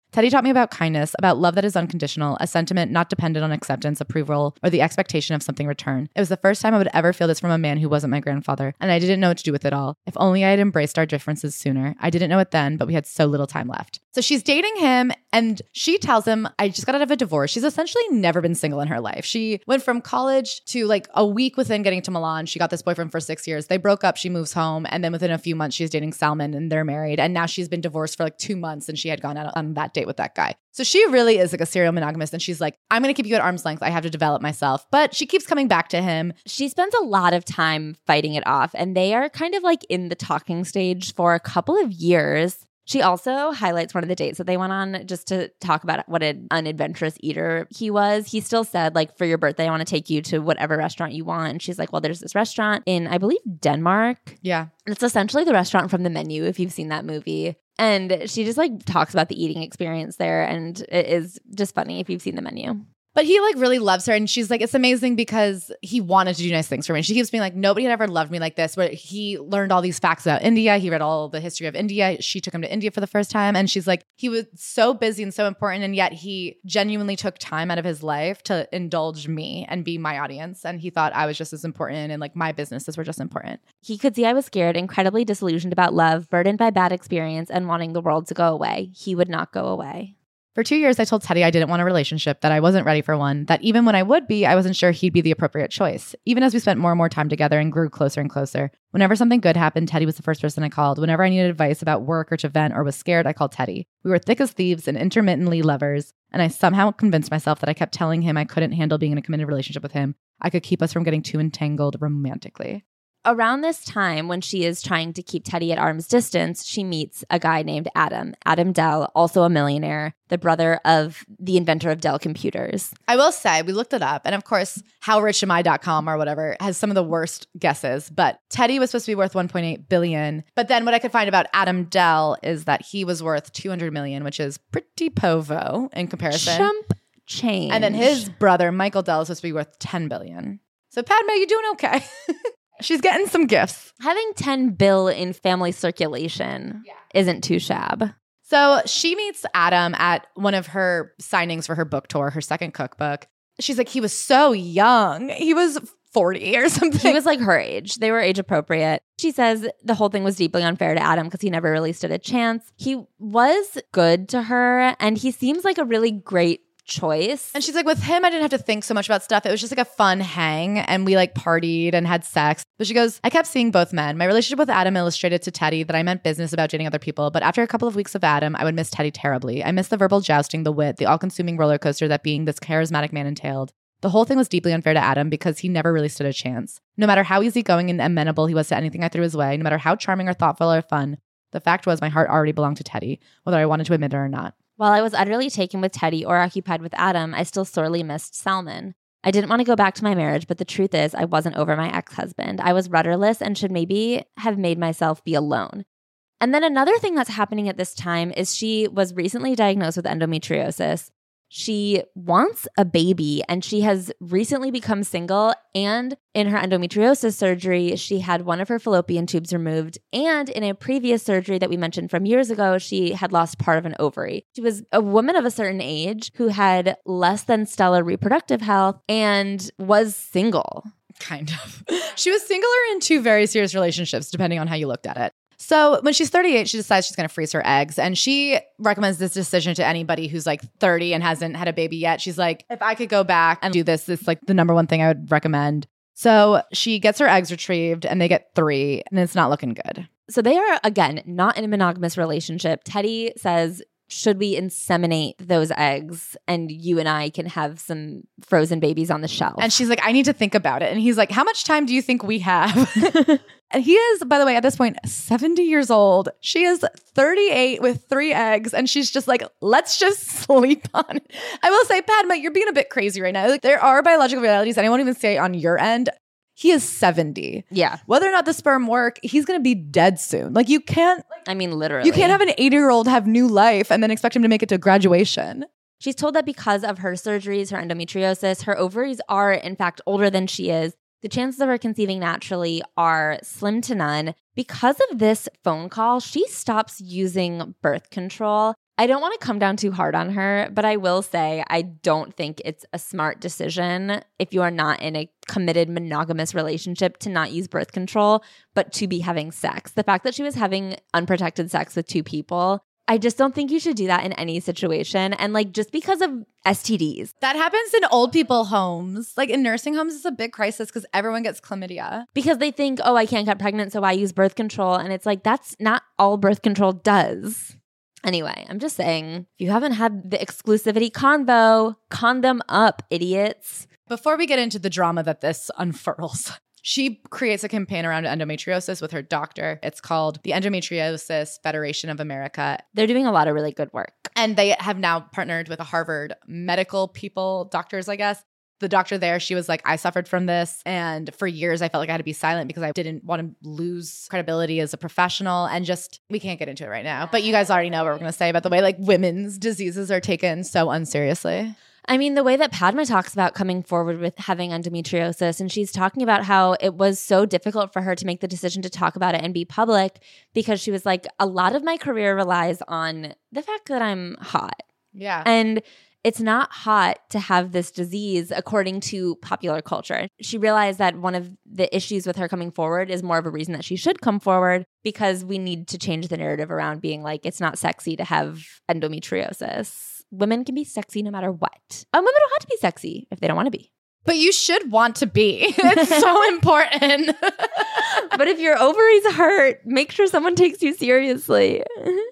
Teddy taught me about kindness, about love that is unconditional, a sentiment not dependent on acceptance, approval, or the expectation of something returned. It was the first time I would ever feel this from a man who wasn't my grandfather, and I didn't know what to do with it all. If only I had embraced our differences sooner. I didn't know it then, but we had so little time left. So she's dating him, and she tells him, I just got out of a divorce. She's essentially never been single in her life. She went from college to like a week within getting to Milan. She got this boyfriend for 6 years. They broke up. She moves home, and then within a few months, she's dating Salman, and they're married. And now she's been divorced for like 2 months, and she had gone out on that date with that guy. So she really is like a serial monogamist, and she's like, I'm going to keep you at arm's length. I have to develop myself. But she keeps coming back to him. She spends a lot of time fighting it off, and they are kind of like in the talking stage for a couple of years. She also highlights one of the dates that they went on just to talk about what an unadventurous eater he was. He still said, like, for your birthday, I want to take you to whatever restaurant you want. And she's like, well, there's this restaurant in, I believe, Denmark. Yeah. And it's essentially the restaurant from The Menu, if you've seen that movie. And she just like talks about the eating experience there. And it is just funny if you've seen The Menu. But he like really loves her, and she's like, it's amazing because he wanted to do nice things for me. And she keeps being like, nobody had ever loved me like this. Where he learned all these facts about India. He read all the history of India. She took him to India for the first time. And she's like, he was so busy and so important. And yet he genuinely took time out of his life to indulge me and be my audience. And he thought I was just as important, and like my businesses were just important. He could see I was scared, incredibly disillusioned about love, burdened by bad experience, and wanting the world to go away. He would not go away. For 2 years, I told Teddy I didn't want a relationship, that I wasn't ready for one, that even when I would be, I wasn't sure he'd be the appropriate choice. Even as we spent more and more time together and grew closer and closer. Whenever something good happened, Teddy was the first person I called. Whenever I needed advice about work or to vent or was scared, I called Teddy. We were thick as thieves and intermittently lovers, and I somehow convinced myself that I kept telling him I couldn't handle being in a committed relationship with him. I could keep us from getting too entangled romantically. Around this time, when she is trying to keep Teddy at arm's distance, she meets a guy named Adam Dell, also a millionaire, the brother of the inventor of Dell Computers. I will say, we looked it up, and of course, howrichami.com or whatever has some of the worst guesses, but Teddy was supposed to be worth $1.8 billion. But then what I could find about Adam Dell is that he was worth $200 million, which is pretty povo in comparison. Chump change. And then his brother, Michael Dell, is supposed to be worth $10 billion. So Padme, you're doing okay. She's getting some gifts. Having 10 bill in family circulation isn't too shab. So she meets Adam at one of her signings for her book tour, her second cookbook. She's like, he was so young. He was 40 or something. He was like her age. They were age appropriate. She says the whole thing was deeply unfair to Adam because he never really stood a chance. He was good to her, and he seems like a really great choice. And she's like, with him, I didn't have to think so much about stuff. It was just like a fun hang, and we like partied and had sex. But she goes, I kept seeing both men. My relationship with Adam illustrated to Teddy that I meant business about dating other people. But after a couple of weeks of Adam, I would miss Teddy terribly. I missed the verbal jousting, the wit, the all-consuming roller coaster that being this charismatic man entailed. The whole thing was deeply unfair to Adam because he never really stood a chance. No matter how easygoing and amenable he was to anything I threw his way, no matter how charming or thoughtful or fun, the fact was my heart already belonged to Teddy, whether I wanted to admit it or not. While I was utterly taken with Teddy or occupied with Adam, I still sorely missed Salman. I didn't want to go back to my marriage, but the truth is I wasn't over my ex-husband. I was rudderless and should maybe have made myself be alone. And then another thing that's happening at this time is she was recently diagnosed with endometriosis. She wants a baby, and she has recently become single, and in her endometriosis surgery, she had one of her fallopian tubes removed, and in a previous surgery that we mentioned from years ago, she had lost part of an ovary. She was a woman of a certain age who had less than stellar reproductive health and was single. Kind of. She was single or in two very serious relationships, depending on how you looked at it. So when she's 38, she decides she's going to freeze her eggs. And she recommends this decision to anybody who's like 30 and hasn't had a baby yet. She's like, if I could go back and do this, it's like the number one thing I would recommend. So she gets her eggs retrieved, and they get 3, and it's not looking good. So they are, again, not in a monogamous relationship. Teddy says, should we inseminate those eggs and you and I can have some frozen babies on the shelf? And she's like, I need to think about it. And he's like, how much time do you think we have? And he is, by the way, at this point, 70 years old. She is 38 with 3 eggs. And she's just like, let's just sleep on it. I will say, Padma, you're being a bit crazy right now. Like, there are biological realities, and I won't even say on your end. He is 70. Yeah. Whether or not the sperm work, he's going to be dead soon. Like, you can't. I mean, literally. You can't have an 80-year-old have new life and then expect him to make it to graduation. She's told that because of her surgeries, her endometriosis, her ovaries are, in fact, older than she is. The chances of her conceiving naturally are slim to none. Because of this phone call, she stops using birth control. I don't want to come down too hard on her, but I will say I don't think it's a smart decision if you are not in a committed monogamous relationship to not use birth control, but to be having sex. The fact that she was having unprotected sex with 2 people, I just don't think you should do that in any situation. And like just because of STDs. That happens in old people homes. Like in nursing homes, it's a big crisis because everyone gets chlamydia. Because they think, oh, I can't get pregnant, so I use birth control. And it's like, that's not all birth control does. Anyway, I'm just saying, if you haven't had the exclusivity convo, condom up, idiots. Before we get into the drama that this unfurls, she creates a campaign around endometriosis with her doctor. It's called the Endometriosis Federation of America. They're doing a lot of really good work. And they have now partnered with a Harvard medical doctors, I guess. The doctor there, she was like, I suffered from this. And for years, I felt like I had to be silent because I didn't want to lose credibility as a professional. And just, we can't get into it right now. But you guys already know what we're going to say about the way like women's diseases are taken so unseriously. I mean, the way that Padma talks about coming forward with having endometriosis, and she's talking about how it was so difficult for her to make the decision to talk about it and be public because she was like, a lot of my career relies on the fact that I'm hot. Yeah. And it's not hot to have this disease according to popular culture. She realized that one of the issues with her coming forward is more of a reason that she should come forward because we need to change the narrative around being like, it's not sexy to have endometriosis. Women can be sexy no matter what. And women don't have to be sexy if they don't want to be. But you should want to be. It's so important. But if your ovaries hurt, make sure someone takes you seriously.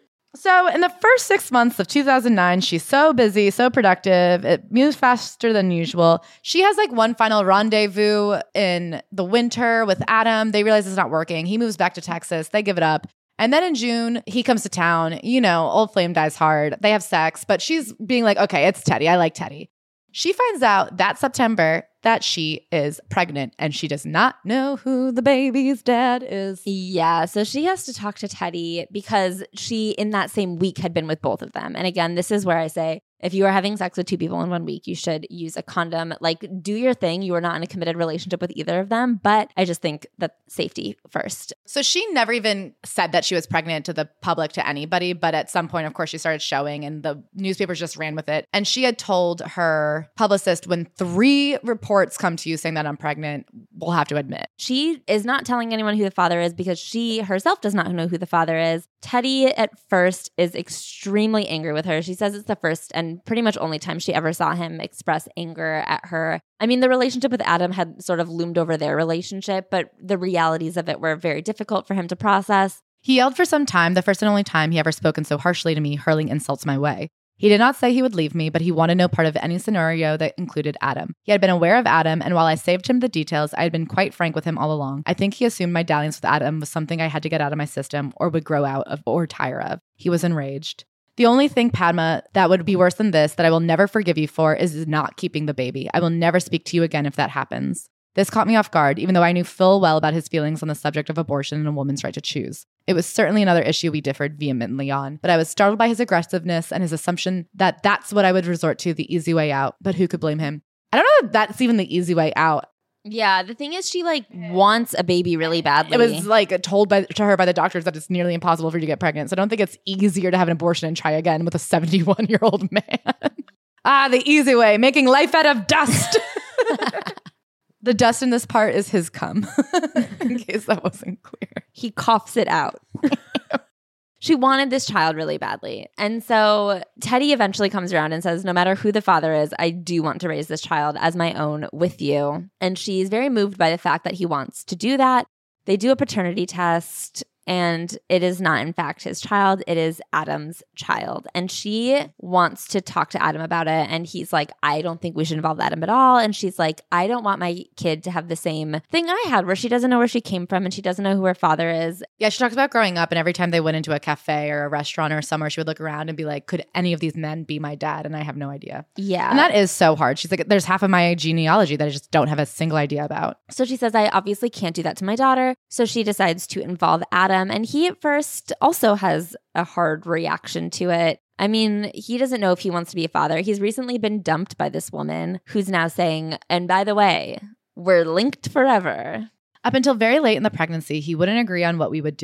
So in the first 6 months of 2009, she's so busy, so productive. It moves faster than usual. She has like one final rendezvous in the winter with Adam. They realize it's not working. He moves back to Texas. They give it up. And then in June, he comes to town. You know, old flame dies hard. They have sex, but she's being like, okay, it's Teddy. I like Teddy. She finds out that September that she is pregnant and she does not know who the baby's dad is. Yeah, so she has to talk to Teddy because she, in that same week, had been with both of them. And again, this is where I say, if you are having sex with 2 people in 1 week, you should use a condom. Like, do your thing. You are not in a committed relationship with either of them. But I just think that safety first. So she never even said that she was pregnant to the public, to anybody. But at some point, of course, she started showing and the newspapers just ran with it. And she had told her publicist, when 3 reports come to you saying that I'm pregnant, we'll have to admit. She is not telling anyone who the father is because she herself does not know who the father is. Teddy at first is extremely angry with her. She says it's the first and pretty much only time she ever saw him express anger at her. I mean, the relationship with Adam had sort of loomed over their relationship, but the realities of it were very difficult for him to process. He yelled for some time, the first and only time he ever spoken so harshly to me, hurling insults my way. He did not say he would leave me, but he wanted no part of any scenario that included Adam. He had been aware of Adam, and while I saved him the details, I had been quite frank with him all along. I think he assumed my dalliance with Adam was something I had to get out of my system or would grow out of or tire of. He was enraged. The only thing, Padma, that would be worse than this, that I will never forgive you for, is not keeping the baby. I will never speak to you again if that happens. This caught me off guard, even though I knew full well about his feelings on the subject of abortion and a woman's right to choose. It was certainly another issue we differed vehemently on, but I was startled by his aggressiveness and his assumption that that's what I would resort to, the easy way out. But who could blame him? I don't know if that's even the easy way out. Yeah, the thing is she like wants a baby really badly. It was like told to her by the doctors that it's nearly impossible for you to get pregnant. So I don't think it's easier to have an abortion and try again with a 71-year-old man. The easy way, making life out of dust. The dust in this part is his cum, in case that wasn't clear. He coughs it out. She wanted this child really badly. And so Teddy eventually comes around and says, no matter who the father is, I do want to raise this child as my own with you. And she's very moved by the fact that he wants to do that. They do a paternity test. And it is not, in fact, his child. It is Adam's child. And she wants to talk to Adam about it. And he's like, I don't think we should involve Adam at all. And she's like, I don't want my kid to have the same thing I had where she doesn't know where she came from and she doesn't know who her father is. Yeah, she talks about growing up and every time they went into a cafe or a restaurant or somewhere, she would look around and be like, could any of these men be my dad? And I have no idea. Yeah. And that is so hard. She's like, there's half of my genealogy that I just don't have a single idea about. So she says, I obviously can't do that to my daughter. So she decides to involve Adam. And he at first also has a hard reaction to it. I mean, he doesn't know if he wants to be a father. He's recently been dumped by this woman who's now saying, and by the way, we're linked forever. Up until very late in the pregnancy, he wouldn't agree on what we would do.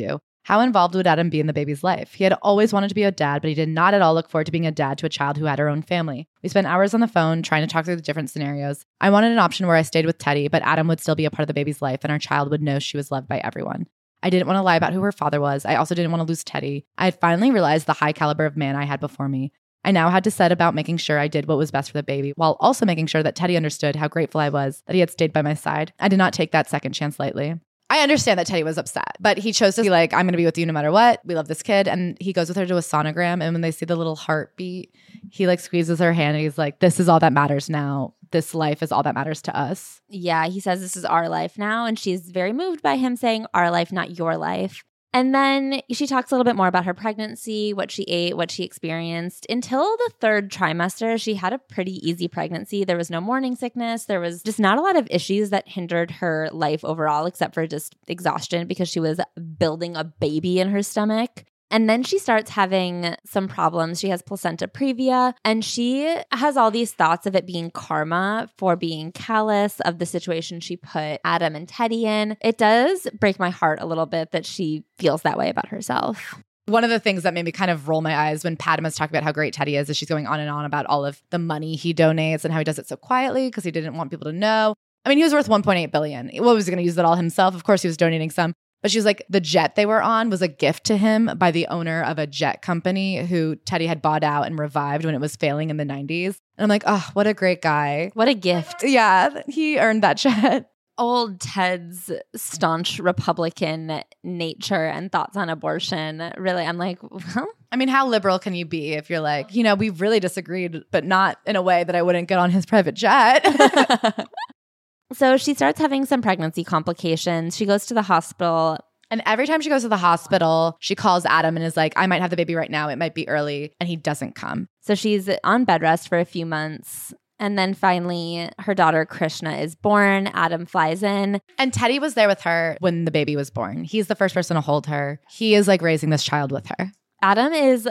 How involved would Adam be in the baby's life? He had always wanted to be a dad, but he did not at all look forward to being a dad to a child who had her own family. We spent hours on the phone trying to talk through the different scenarios. I wanted an option where I stayed with Teddy, but Adam would still be a part of the baby's life and our child would know she was loved by everyone. I didn't want to lie about who her father was. I also didn't want to lose Teddy. I had finally realized the high caliber of man I had before me. I now had to set about making sure I did what was best for the baby, while also making sure that Teddy understood how grateful I was that he had stayed by my side. I did not take that second chance lightly. I understand that Teddy was upset, but he chose to be like, I'm going to be with you no matter what. We love this kid. And he goes with her to a sonogram. And when they see the little heartbeat, he like squeezes her hand and he's like, this is all that matters now. This life is all that matters to us. Yeah, he says this is our life now. And she's very moved by him saying our life, not your life. And then she talks a little bit more about her pregnancy, what she ate, what she experienced. Until the third trimester, she had a pretty easy pregnancy. There was no morning sickness. There was just not a lot of issues that hindered her life overall, except for just exhaustion because she was building a baby in her stomach. And then she starts having some problems. She has placenta previa, and she has all these thoughts of it being karma for being callous of the situation she put Adam and Teddy in. It does break my heart a little bit that she feels that way about herself. One of the things that made me kind of roll my eyes when Padma's talking about how great Teddy is she's going on and on about all of the money he donates and how he does it so quietly because he didn't want people to know. I mean, he was worth $1.8 billion. What was he going to use it all himself? Of course, he was donating some. But she was like, the jet they were on was a gift to him by the owner of a jet company who Teddy had bought out and revived when it was failing in the 90s. And I'm like, oh, what a great guy. What a gift. Yeah, he earned that jet. Old Ted's staunch Republican nature and thoughts on abortion. Really, I'm like, well. I mean, how liberal can you be if you're like, we really disagreed, but not in a way that I wouldn't get on his private jet. So she starts having some pregnancy complications. She goes to the hospital. And every time she goes to the hospital, she calls Adam and is like, I might have the baby right now. It might be early. And he doesn't come. So she's on bed rest for a few months. And then finally, her daughter Krishna is born. Adam flies in. And Teddy was there with her when the baby was born. He's the first person to hold her. He is like raising this child with her. Adam is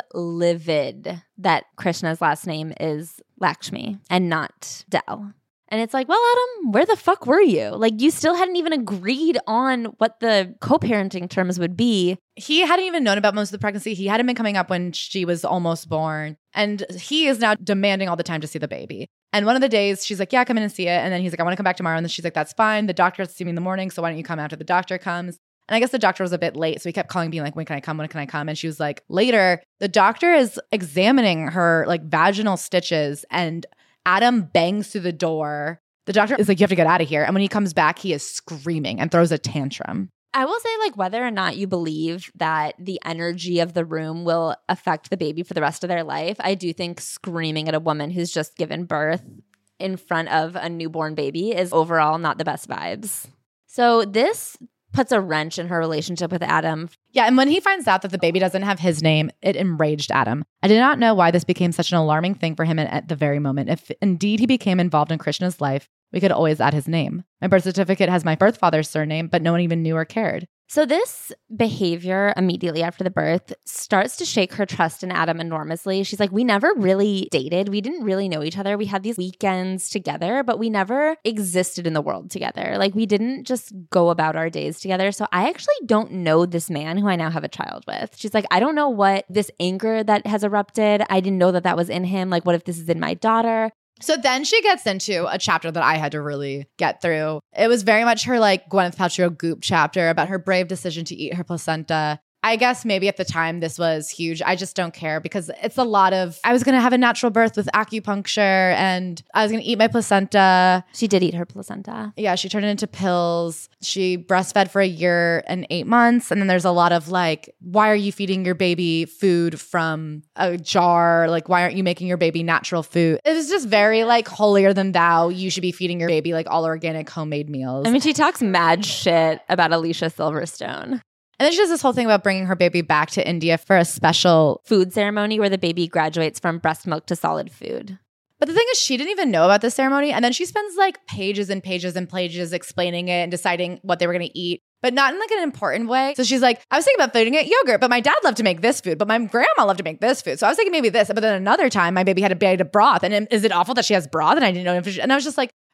livid that Krishna's last name is Lakshmi and not Dell. And it's like, well, Adam, where the fuck were you? Like, you still hadn't even agreed on what the co-parenting terms would be. He hadn't even known about most of the pregnancy. He hadn't been coming up when she was almost born. And he is now demanding all the time to see the baby. And one of the days, she's like, yeah, come in and see it. And then he's like, I want to come back tomorrow. And then she's like, that's fine. The doctor has to see me in the morning. So why don't you come after the doctor comes? And I guess the doctor was a bit late. So he kept calling, being like, when can I come? When can I come? And she was like, later, the doctor is examining her like vaginal stitches and Adam bangs through the door. The doctor is like, you have to get out of here. And when he comes back, he is screaming and throws a tantrum. I will say, like, whether or not you believe that the energy of the room will affect the baby for the rest of their life, I do think screaming at a woman who's just given birth in front of a newborn baby is overall not the best vibes. So this puts a wrench in her relationship with Adam. Yeah, and when he finds out that the baby doesn't have his name, it enraged Adam. I did not know why this became such an alarming thing for him at the very moment. If indeed he became involved in Krishna's life, we could always add his name. My birth certificate has my birth father's surname, but no one even knew or cared. So this behavior immediately after the birth starts to shake her trust in Adam enormously. She's like, we never really dated. We didn't really know each other. We had these weekends together, but we never existed in the world together. Like, we didn't just go about our days together. So I actually don't know this man who I now have a child with. She's like, I don't know what this anger that has erupted. I didn't know that that was in him. Like, what if this is in my daughter? So then she gets into a chapter that I had to really get through. It was very much her like Gwyneth Paltrow goop chapter about her brave decision to eat her placenta. I guess maybe at the time this was huge. I just don't care because it's a lot of, I was going to have a natural birth with acupuncture and I was going to eat my placenta. She did eat her placenta. Yeah, she turned it into pills. She breastfed for 1 year and 8 months. And then there's a lot of like, why are you feeding your baby food from a jar? Like, why aren't you making your baby natural food? It was just very like holier than thou. You should be feeding your baby like all organic homemade meals. I mean, she talks mad shit about Alicia Silverstone. And then she does this whole thing about bringing her baby back to India for a special food ceremony where the baby graduates from breast milk to solid food. But the thing is, she didn't even know about this ceremony. And then she spends like pages and pages and pages explaining it and deciding what they were going to eat, but not in like an important way. So she's like, I was thinking about feeding it yogurt, but my dad loved to make this food, but my grandma loved to make this food. So I was thinking maybe this. But then another time, my baby had a bite of broth. And is it awful that she has broth? And I didn't know. And I was just like,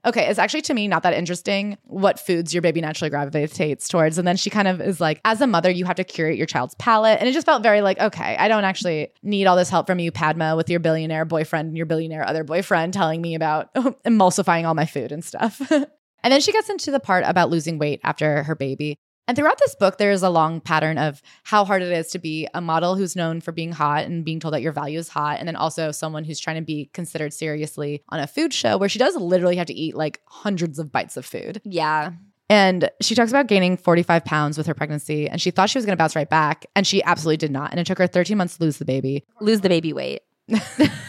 okay, it's actually to me not that interesting what foods your baby naturally gravitates towards. And then she kind of is like, as a mother, you have to curate your child's palate. And it just felt very like, okay, I don't actually need all this help from you, Padma, with your billionaire boyfriend and your billionaire other boyfriend telling me about emulsifying all my food and stuff. And then she gets into the part about losing weight after her baby. And throughout this book, there is a long pattern of how hard it is to be a model who's known for being hot and being told that your value is hot. And then also someone who's trying to be considered seriously on a food show where she does literally have to eat like hundreds of bites of food. Yeah. And she talks about gaining 45 pounds with her pregnancy. And she thought she was going to bounce right back. And she absolutely did not. And it took her 13 months to lose the baby. Lose the baby weight. And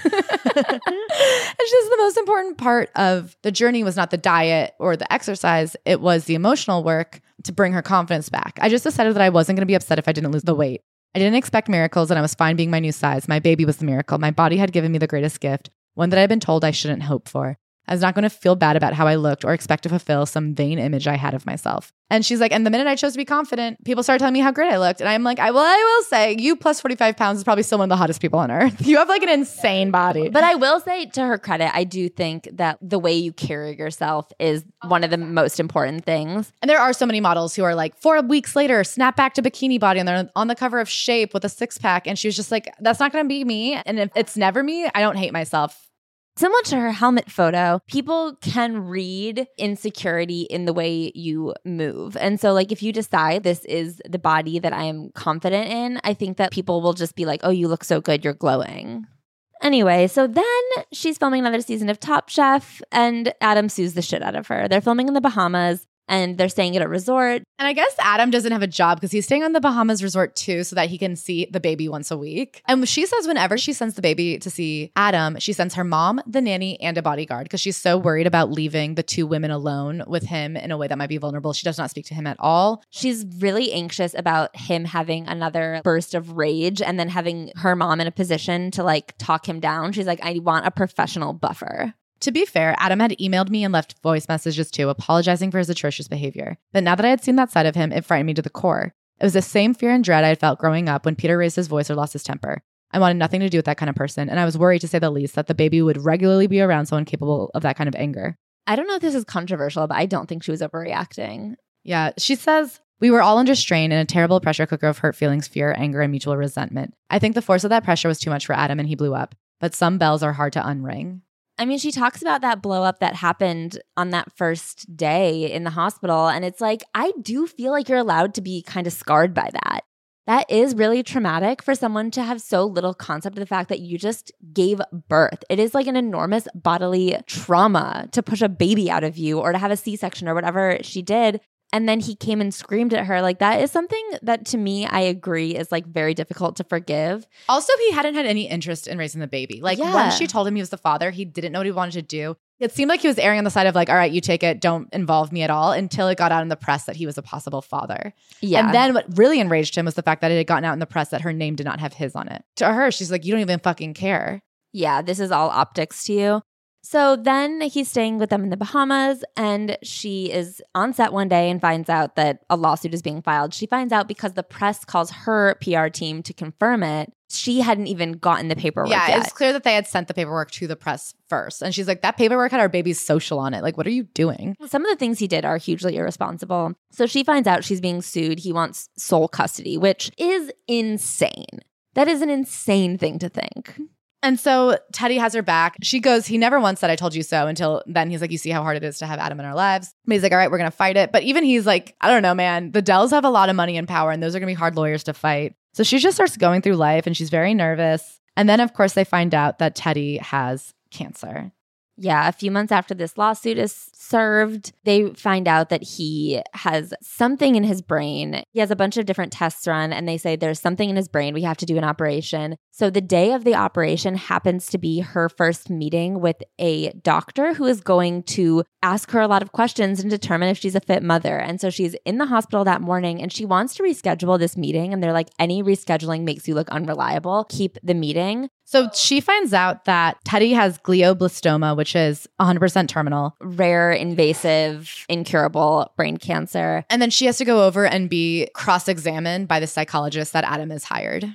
just the most important part of the journey was not the diet or the exercise. It was the emotional work to bring her confidence back. I just decided that I wasn't going to be upset if I didn't lose the weight. I didn't expect miracles and I was fine being my new size. My baby was the miracle. My body had given me the greatest gift, one that I had been told I shouldn't hope for. I was not going to feel bad about how I looked or expect to fulfill some vain image I had of myself. And she's like, and the minute I chose to be confident, people started telling me how great I looked. And I'm like, I will say, you plus 45 pounds is probably still one of the hottest people on earth. You have like an insane body. But I will say, to her credit, I do think that the way you carry yourself is one of the most important things. And there are so many models who are like 4 weeks later, snap back to bikini body and they're on the cover of Shape with a 6-pack. And she was just like, that's not going to be me. And if it's never me, I don't hate myself. Similar to her helmet photo, people can read insecurity in the way you move. And so like if you decide this is the body that I am confident in, I think that people will just be like, oh, you look so good, you're glowing. Anyway, so then she's filming another season of Top Chef and Adam sues the shit out of her. They're filming in the Bahamas. And they're staying at a resort. And I guess Adam doesn't have a job because he's staying on the Bahamas resort too so that he can see the baby once a week. And she says whenever she sends the baby to see Adam, she sends her mom, the nanny, and a bodyguard because she's so worried about leaving the 2 women alone with him in a way that might be vulnerable. She does not speak to him at all. She's really anxious about him having another burst of rage and then having her mom in a position to like talk him down. She's like, I want a professional buffer. To be fair, Adam had emailed me and left voice messages too, apologizing for his atrocious behavior. But now that I had seen that side of him, it frightened me to the core. It was the same fear and dread I had felt growing up when Peter raised his voice or lost his temper. I wanted nothing to do with that kind of person, and I was worried, to say the least, that the baby would regularly be around someone capable of that kind of anger. I don't know if this is controversial, but I don't think she was overreacting. Yeah, she says, we were all under strain in a terrible pressure cooker of hurt feelings, fear, anger, and mutual resentment. I think the force of that pressure was too much for Adam and he blew up. But some bells are hard to unring. I mean, she talks about that blow up that happened on that first day in the hospital. And it's like, I do feel like you're allowed to be kind of scarred by that. That is really traumatic for someone to have so little concept of the fact that you just gave birth. It is like an enormous bodily trauma to push a baby out of you or to have a C-section or whatever she did. And then he came and screamed at her. Like, that is something that, to me, I agree is like very difficult to forgive. Also, he hadn't had any interest in raising the baby. Like, when she told him he was the father, he didn't know what he wanted to do. It seemed like he was erring on the side of like, all right, you take it, don't involve me at all, until it got out in the press that he was a possible father. Yeah. And then what really enraged him was the fact that it had gotten out in the press that her name did not have his on it. To her, she's like, you don't even fucking care. Yeah, this is all optics to you. So then he's staying with them in the Bahamas, and she is on set one day and finds out that a lawsuit is being filed. She finds out because the press calls her PR team to confirm it. She hadn't even gotten the paperwork yet. Yeah, it's clear that they had sent the paperwork to the press first. And she's like, that paperwork had our baby's social on it. Like, what are you doing? Some of the things he did are hugely irresponsible. So she finds out she's being sued. He wants sole custody, which is insane. That is an insane thing to think. And so Teddy has her back. She goes, he never once said, I told you so, until then he's like, you see how hard it is to have Adam in our lives. But he's like, all right, we're going to fight it. But even he's like, I don't know, man, the Dells have a lot of money and power, and those are going to be hard lawyers to fight. So she just starts going through life and she's very nervous. And then, of course, they find out that Teddy has cancer. Yeah, a few months after this lawsuit is served, they find out that he has something in his brain. He has a bunch of different tests run, and they say there's something in his brain. We have to do an operation. So the day of the operation happens to be her first meeting with a doctor who is going to ask her a lot of questions and determine if she's a fit mother. And so she's in the hospital that morning, and she wants to reschedule this meeting. And they're like, any rescheduling makes you look unreliable. Keep the meeting. So she finds out that Teddy has glioblastoma, which is 100% terminal. Rare, invasive, incurable brain cancer. And then she has to go over and be cross-examined by the psychologist that Adam has hired.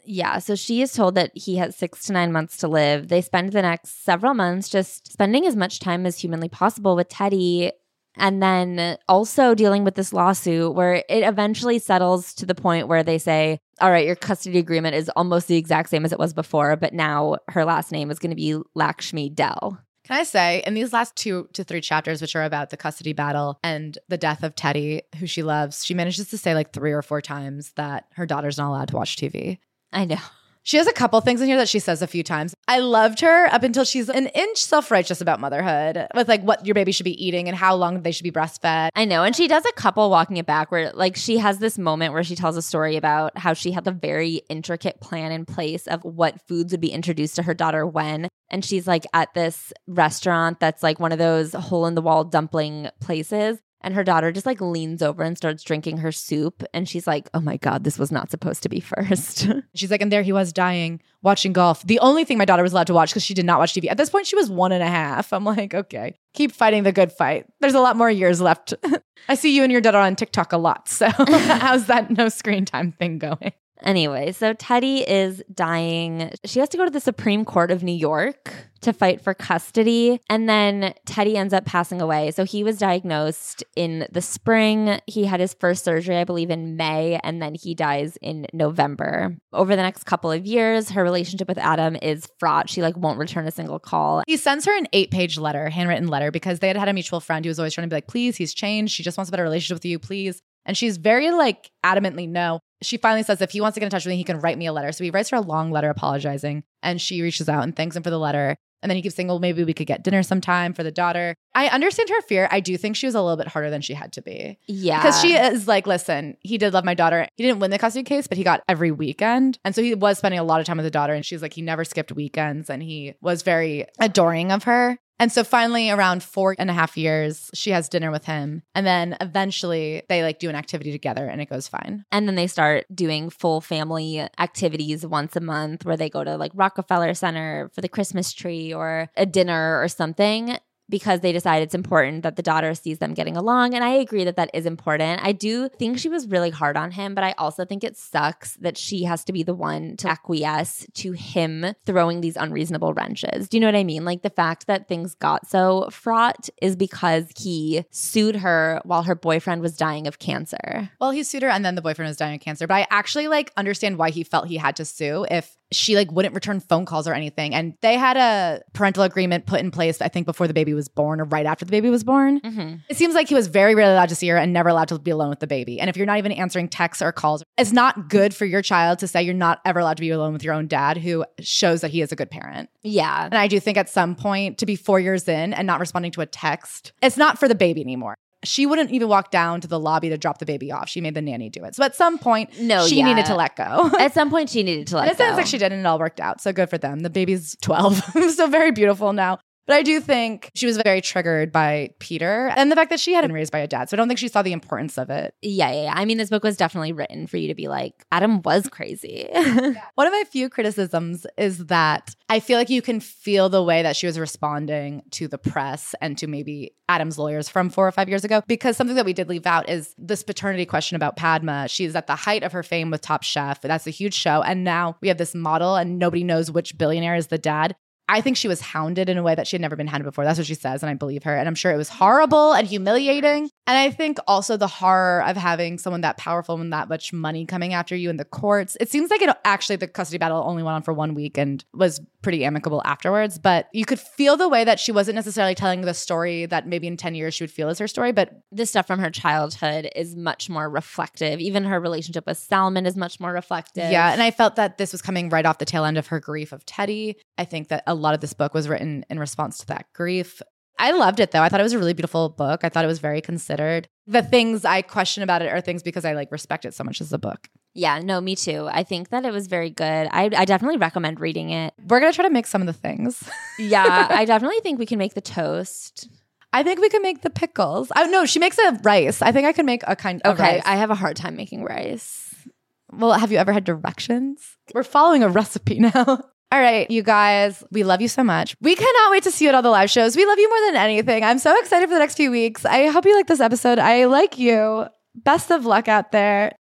Yeah, so she is told that he has 6 to 9 months to live. They spend the next several months just spending as much time as humanly possible with Teddy, and then also dealing with this lawsuit where it eventually settles to the point where they say, all right, your custody agreement is almost the exact same as it was before, but now her last name is going to be Lakshmi Dell. Can I say, in these last 2 to 3 chapters, which are about the custody battle and the death of Teddy, who she loves, she manages to say like 3 or 4 times that her daughter's not allowed to watch TV. I know. She has a couple things in here that she says a few times. I loved her up until she's an inch self-righteous about motherhood with like what your baby should be eating and how long they should be breastfed. I know. And she does a couple walking it back where like she has this moment where she tells a story about how she had the very intricate plan in place of what foods would be introduced to her daughter when. And she's like at this restaurant that's like one of those hole-in-the-wall dumpling places. And her daughter just like leans over and starts drinking her soup. And she's like, oh my God, this was not supposed to be first. She's like, and there he was dying, watching golf. The only thing my daughter was allowed to watch because she did not watch TV. At this point, she was 1.5. I'm like, okay, keep fighting the good fight. There's a lot more years left. I see you and your daughter on TikTok a lot. So how's that no screen time thing going? Anyway, so Teddy is dying. She has to go to the Supreme Court of New York to fight for custody. And then Teddy ends up passing away. So he was diagnosed in the spring. He had his first surgery, I believe, in May, and then he dies in November. Over the next couple of years, her relationship with Adam is fraught. She like won't return a single call. He sends her an 8-page letter, handwritten letter, because they had had a mutual friend who was always trying to be like, please, he's changed. She just wants a better relationship with you, please. And she's very like adamantly no. She finally says if he wants to get in touch with me, he can write me a letter. So he writes her a long letter apologizing, and she reaches out and thanks him for the letter. And then he keeps saying, well, maybe we could get dinner sometime for the daughter. I understand her fear. I do think she was a little bit harder than she had to be. Yeah. Because she is like, listen, he did love my daughter. He didn't win the custody case, but he got every weekend. And so he was spending a lot of time with the daughter. And she's like, he never skipped weekends. And he was very adoring of her. And so finally, around 4.5 years, she has dinner with him. And then eventually they like do an activity together and it goes fine. And then they start doing full family activities once a month where they go to like Rockefeller Center for the Christmas tree or a dinner or something, because they decide it's important that the daughter sees them getting along. And I agree that that is important. I do think she was really hard on him, but I also think it sucks that she has to be the one to acquiesce to him throwing these unreasonable wrenches. Do you know what I mean? Like the fact that things got so fraught is because he sued her while her boyfriend was dying of cancer. Well, he sued her and then the boyfriend was dying of cancer. But I actually like understand why he felt he had to sue if she like wouldn't return phone calls or anything. And they had a parental agreement put in place, I think, before the baby was born or right after the baby was born. Mm-hmm. It seems like he was very rarely allowed to see her and never allowed to be alone with the baby. And if you're not even answering texts or calls, it's not good for your child to say you're not ever allowed to be alone with your own dad, who shows that he is a good parent. Yeah. And I do think at some point to be 4 years in and not responding to a text, it's not for the baby anymore. She wouldn't even walk down to the lobby to drop the baby off. She made the nanny do it. So at some point, she needed to let go. At some point, she needed to let go. It sounds like she did, and it all worked out. So good for them. The baby's 12. So very beautiful now. But I do think she was very triggered by Peter and the fact that she had been raised by a dad. So I don't think she saw the importance of it. Yeah. I mean, this book was definitely written for you to be like, Adam was crazy. One of my few criticisms is that I feel like you can feel the way that she was responding to the press and to maybe Adam's lawyers from 4 or 5 years ago, because something that we did leave out is this paternity question about Padma. She's at the height of her fame with Top Chef. That's a huge show. And now we have this model and nobody knows which billionaire is the dad. I think she was hounded in a way that she had never been hounded before. That's what she says, and I believe her. And I'm sure it was horrible and humiliating. And I think also the horror of having someone that powerful and that much money coming after you in the courts. It seems like the custody battle only went on for 1 week and was pretty amicable afterwards. But you could feel the way that she wasn't necessarily telling the story that maybe in 10 years she would feel as her story. But the stuff from her childhood is much more reflective. Even her relationship with Salman is much more reflective. Yeah, and I felt that this was coming right off the tail end of her grief of Teddy. I think that a lot of this book was written in response to that grief. I loved it though. I thought it was a really beautiful book. I thought it was very considered. The things I question about it are things because I like respect it so much as a book. Yeah, no, me too. I think that it was very good. I definitely recommend reading it. We're going to try to make some of the things. Yeah, I definitely think we can make the toast. I think we can make the pickles. Oh no, she makes a rice. I think I can make a kind of rice. I have a hard time making rice. Well, have you ever had directions? We're following a recipe now. All right, you guys, we love you so much. We cannot wait to see you at all the live shows. We love you more than anything. I'm so excited for the next few weeks. I hope you like this episode. I like you. Best of luck out there.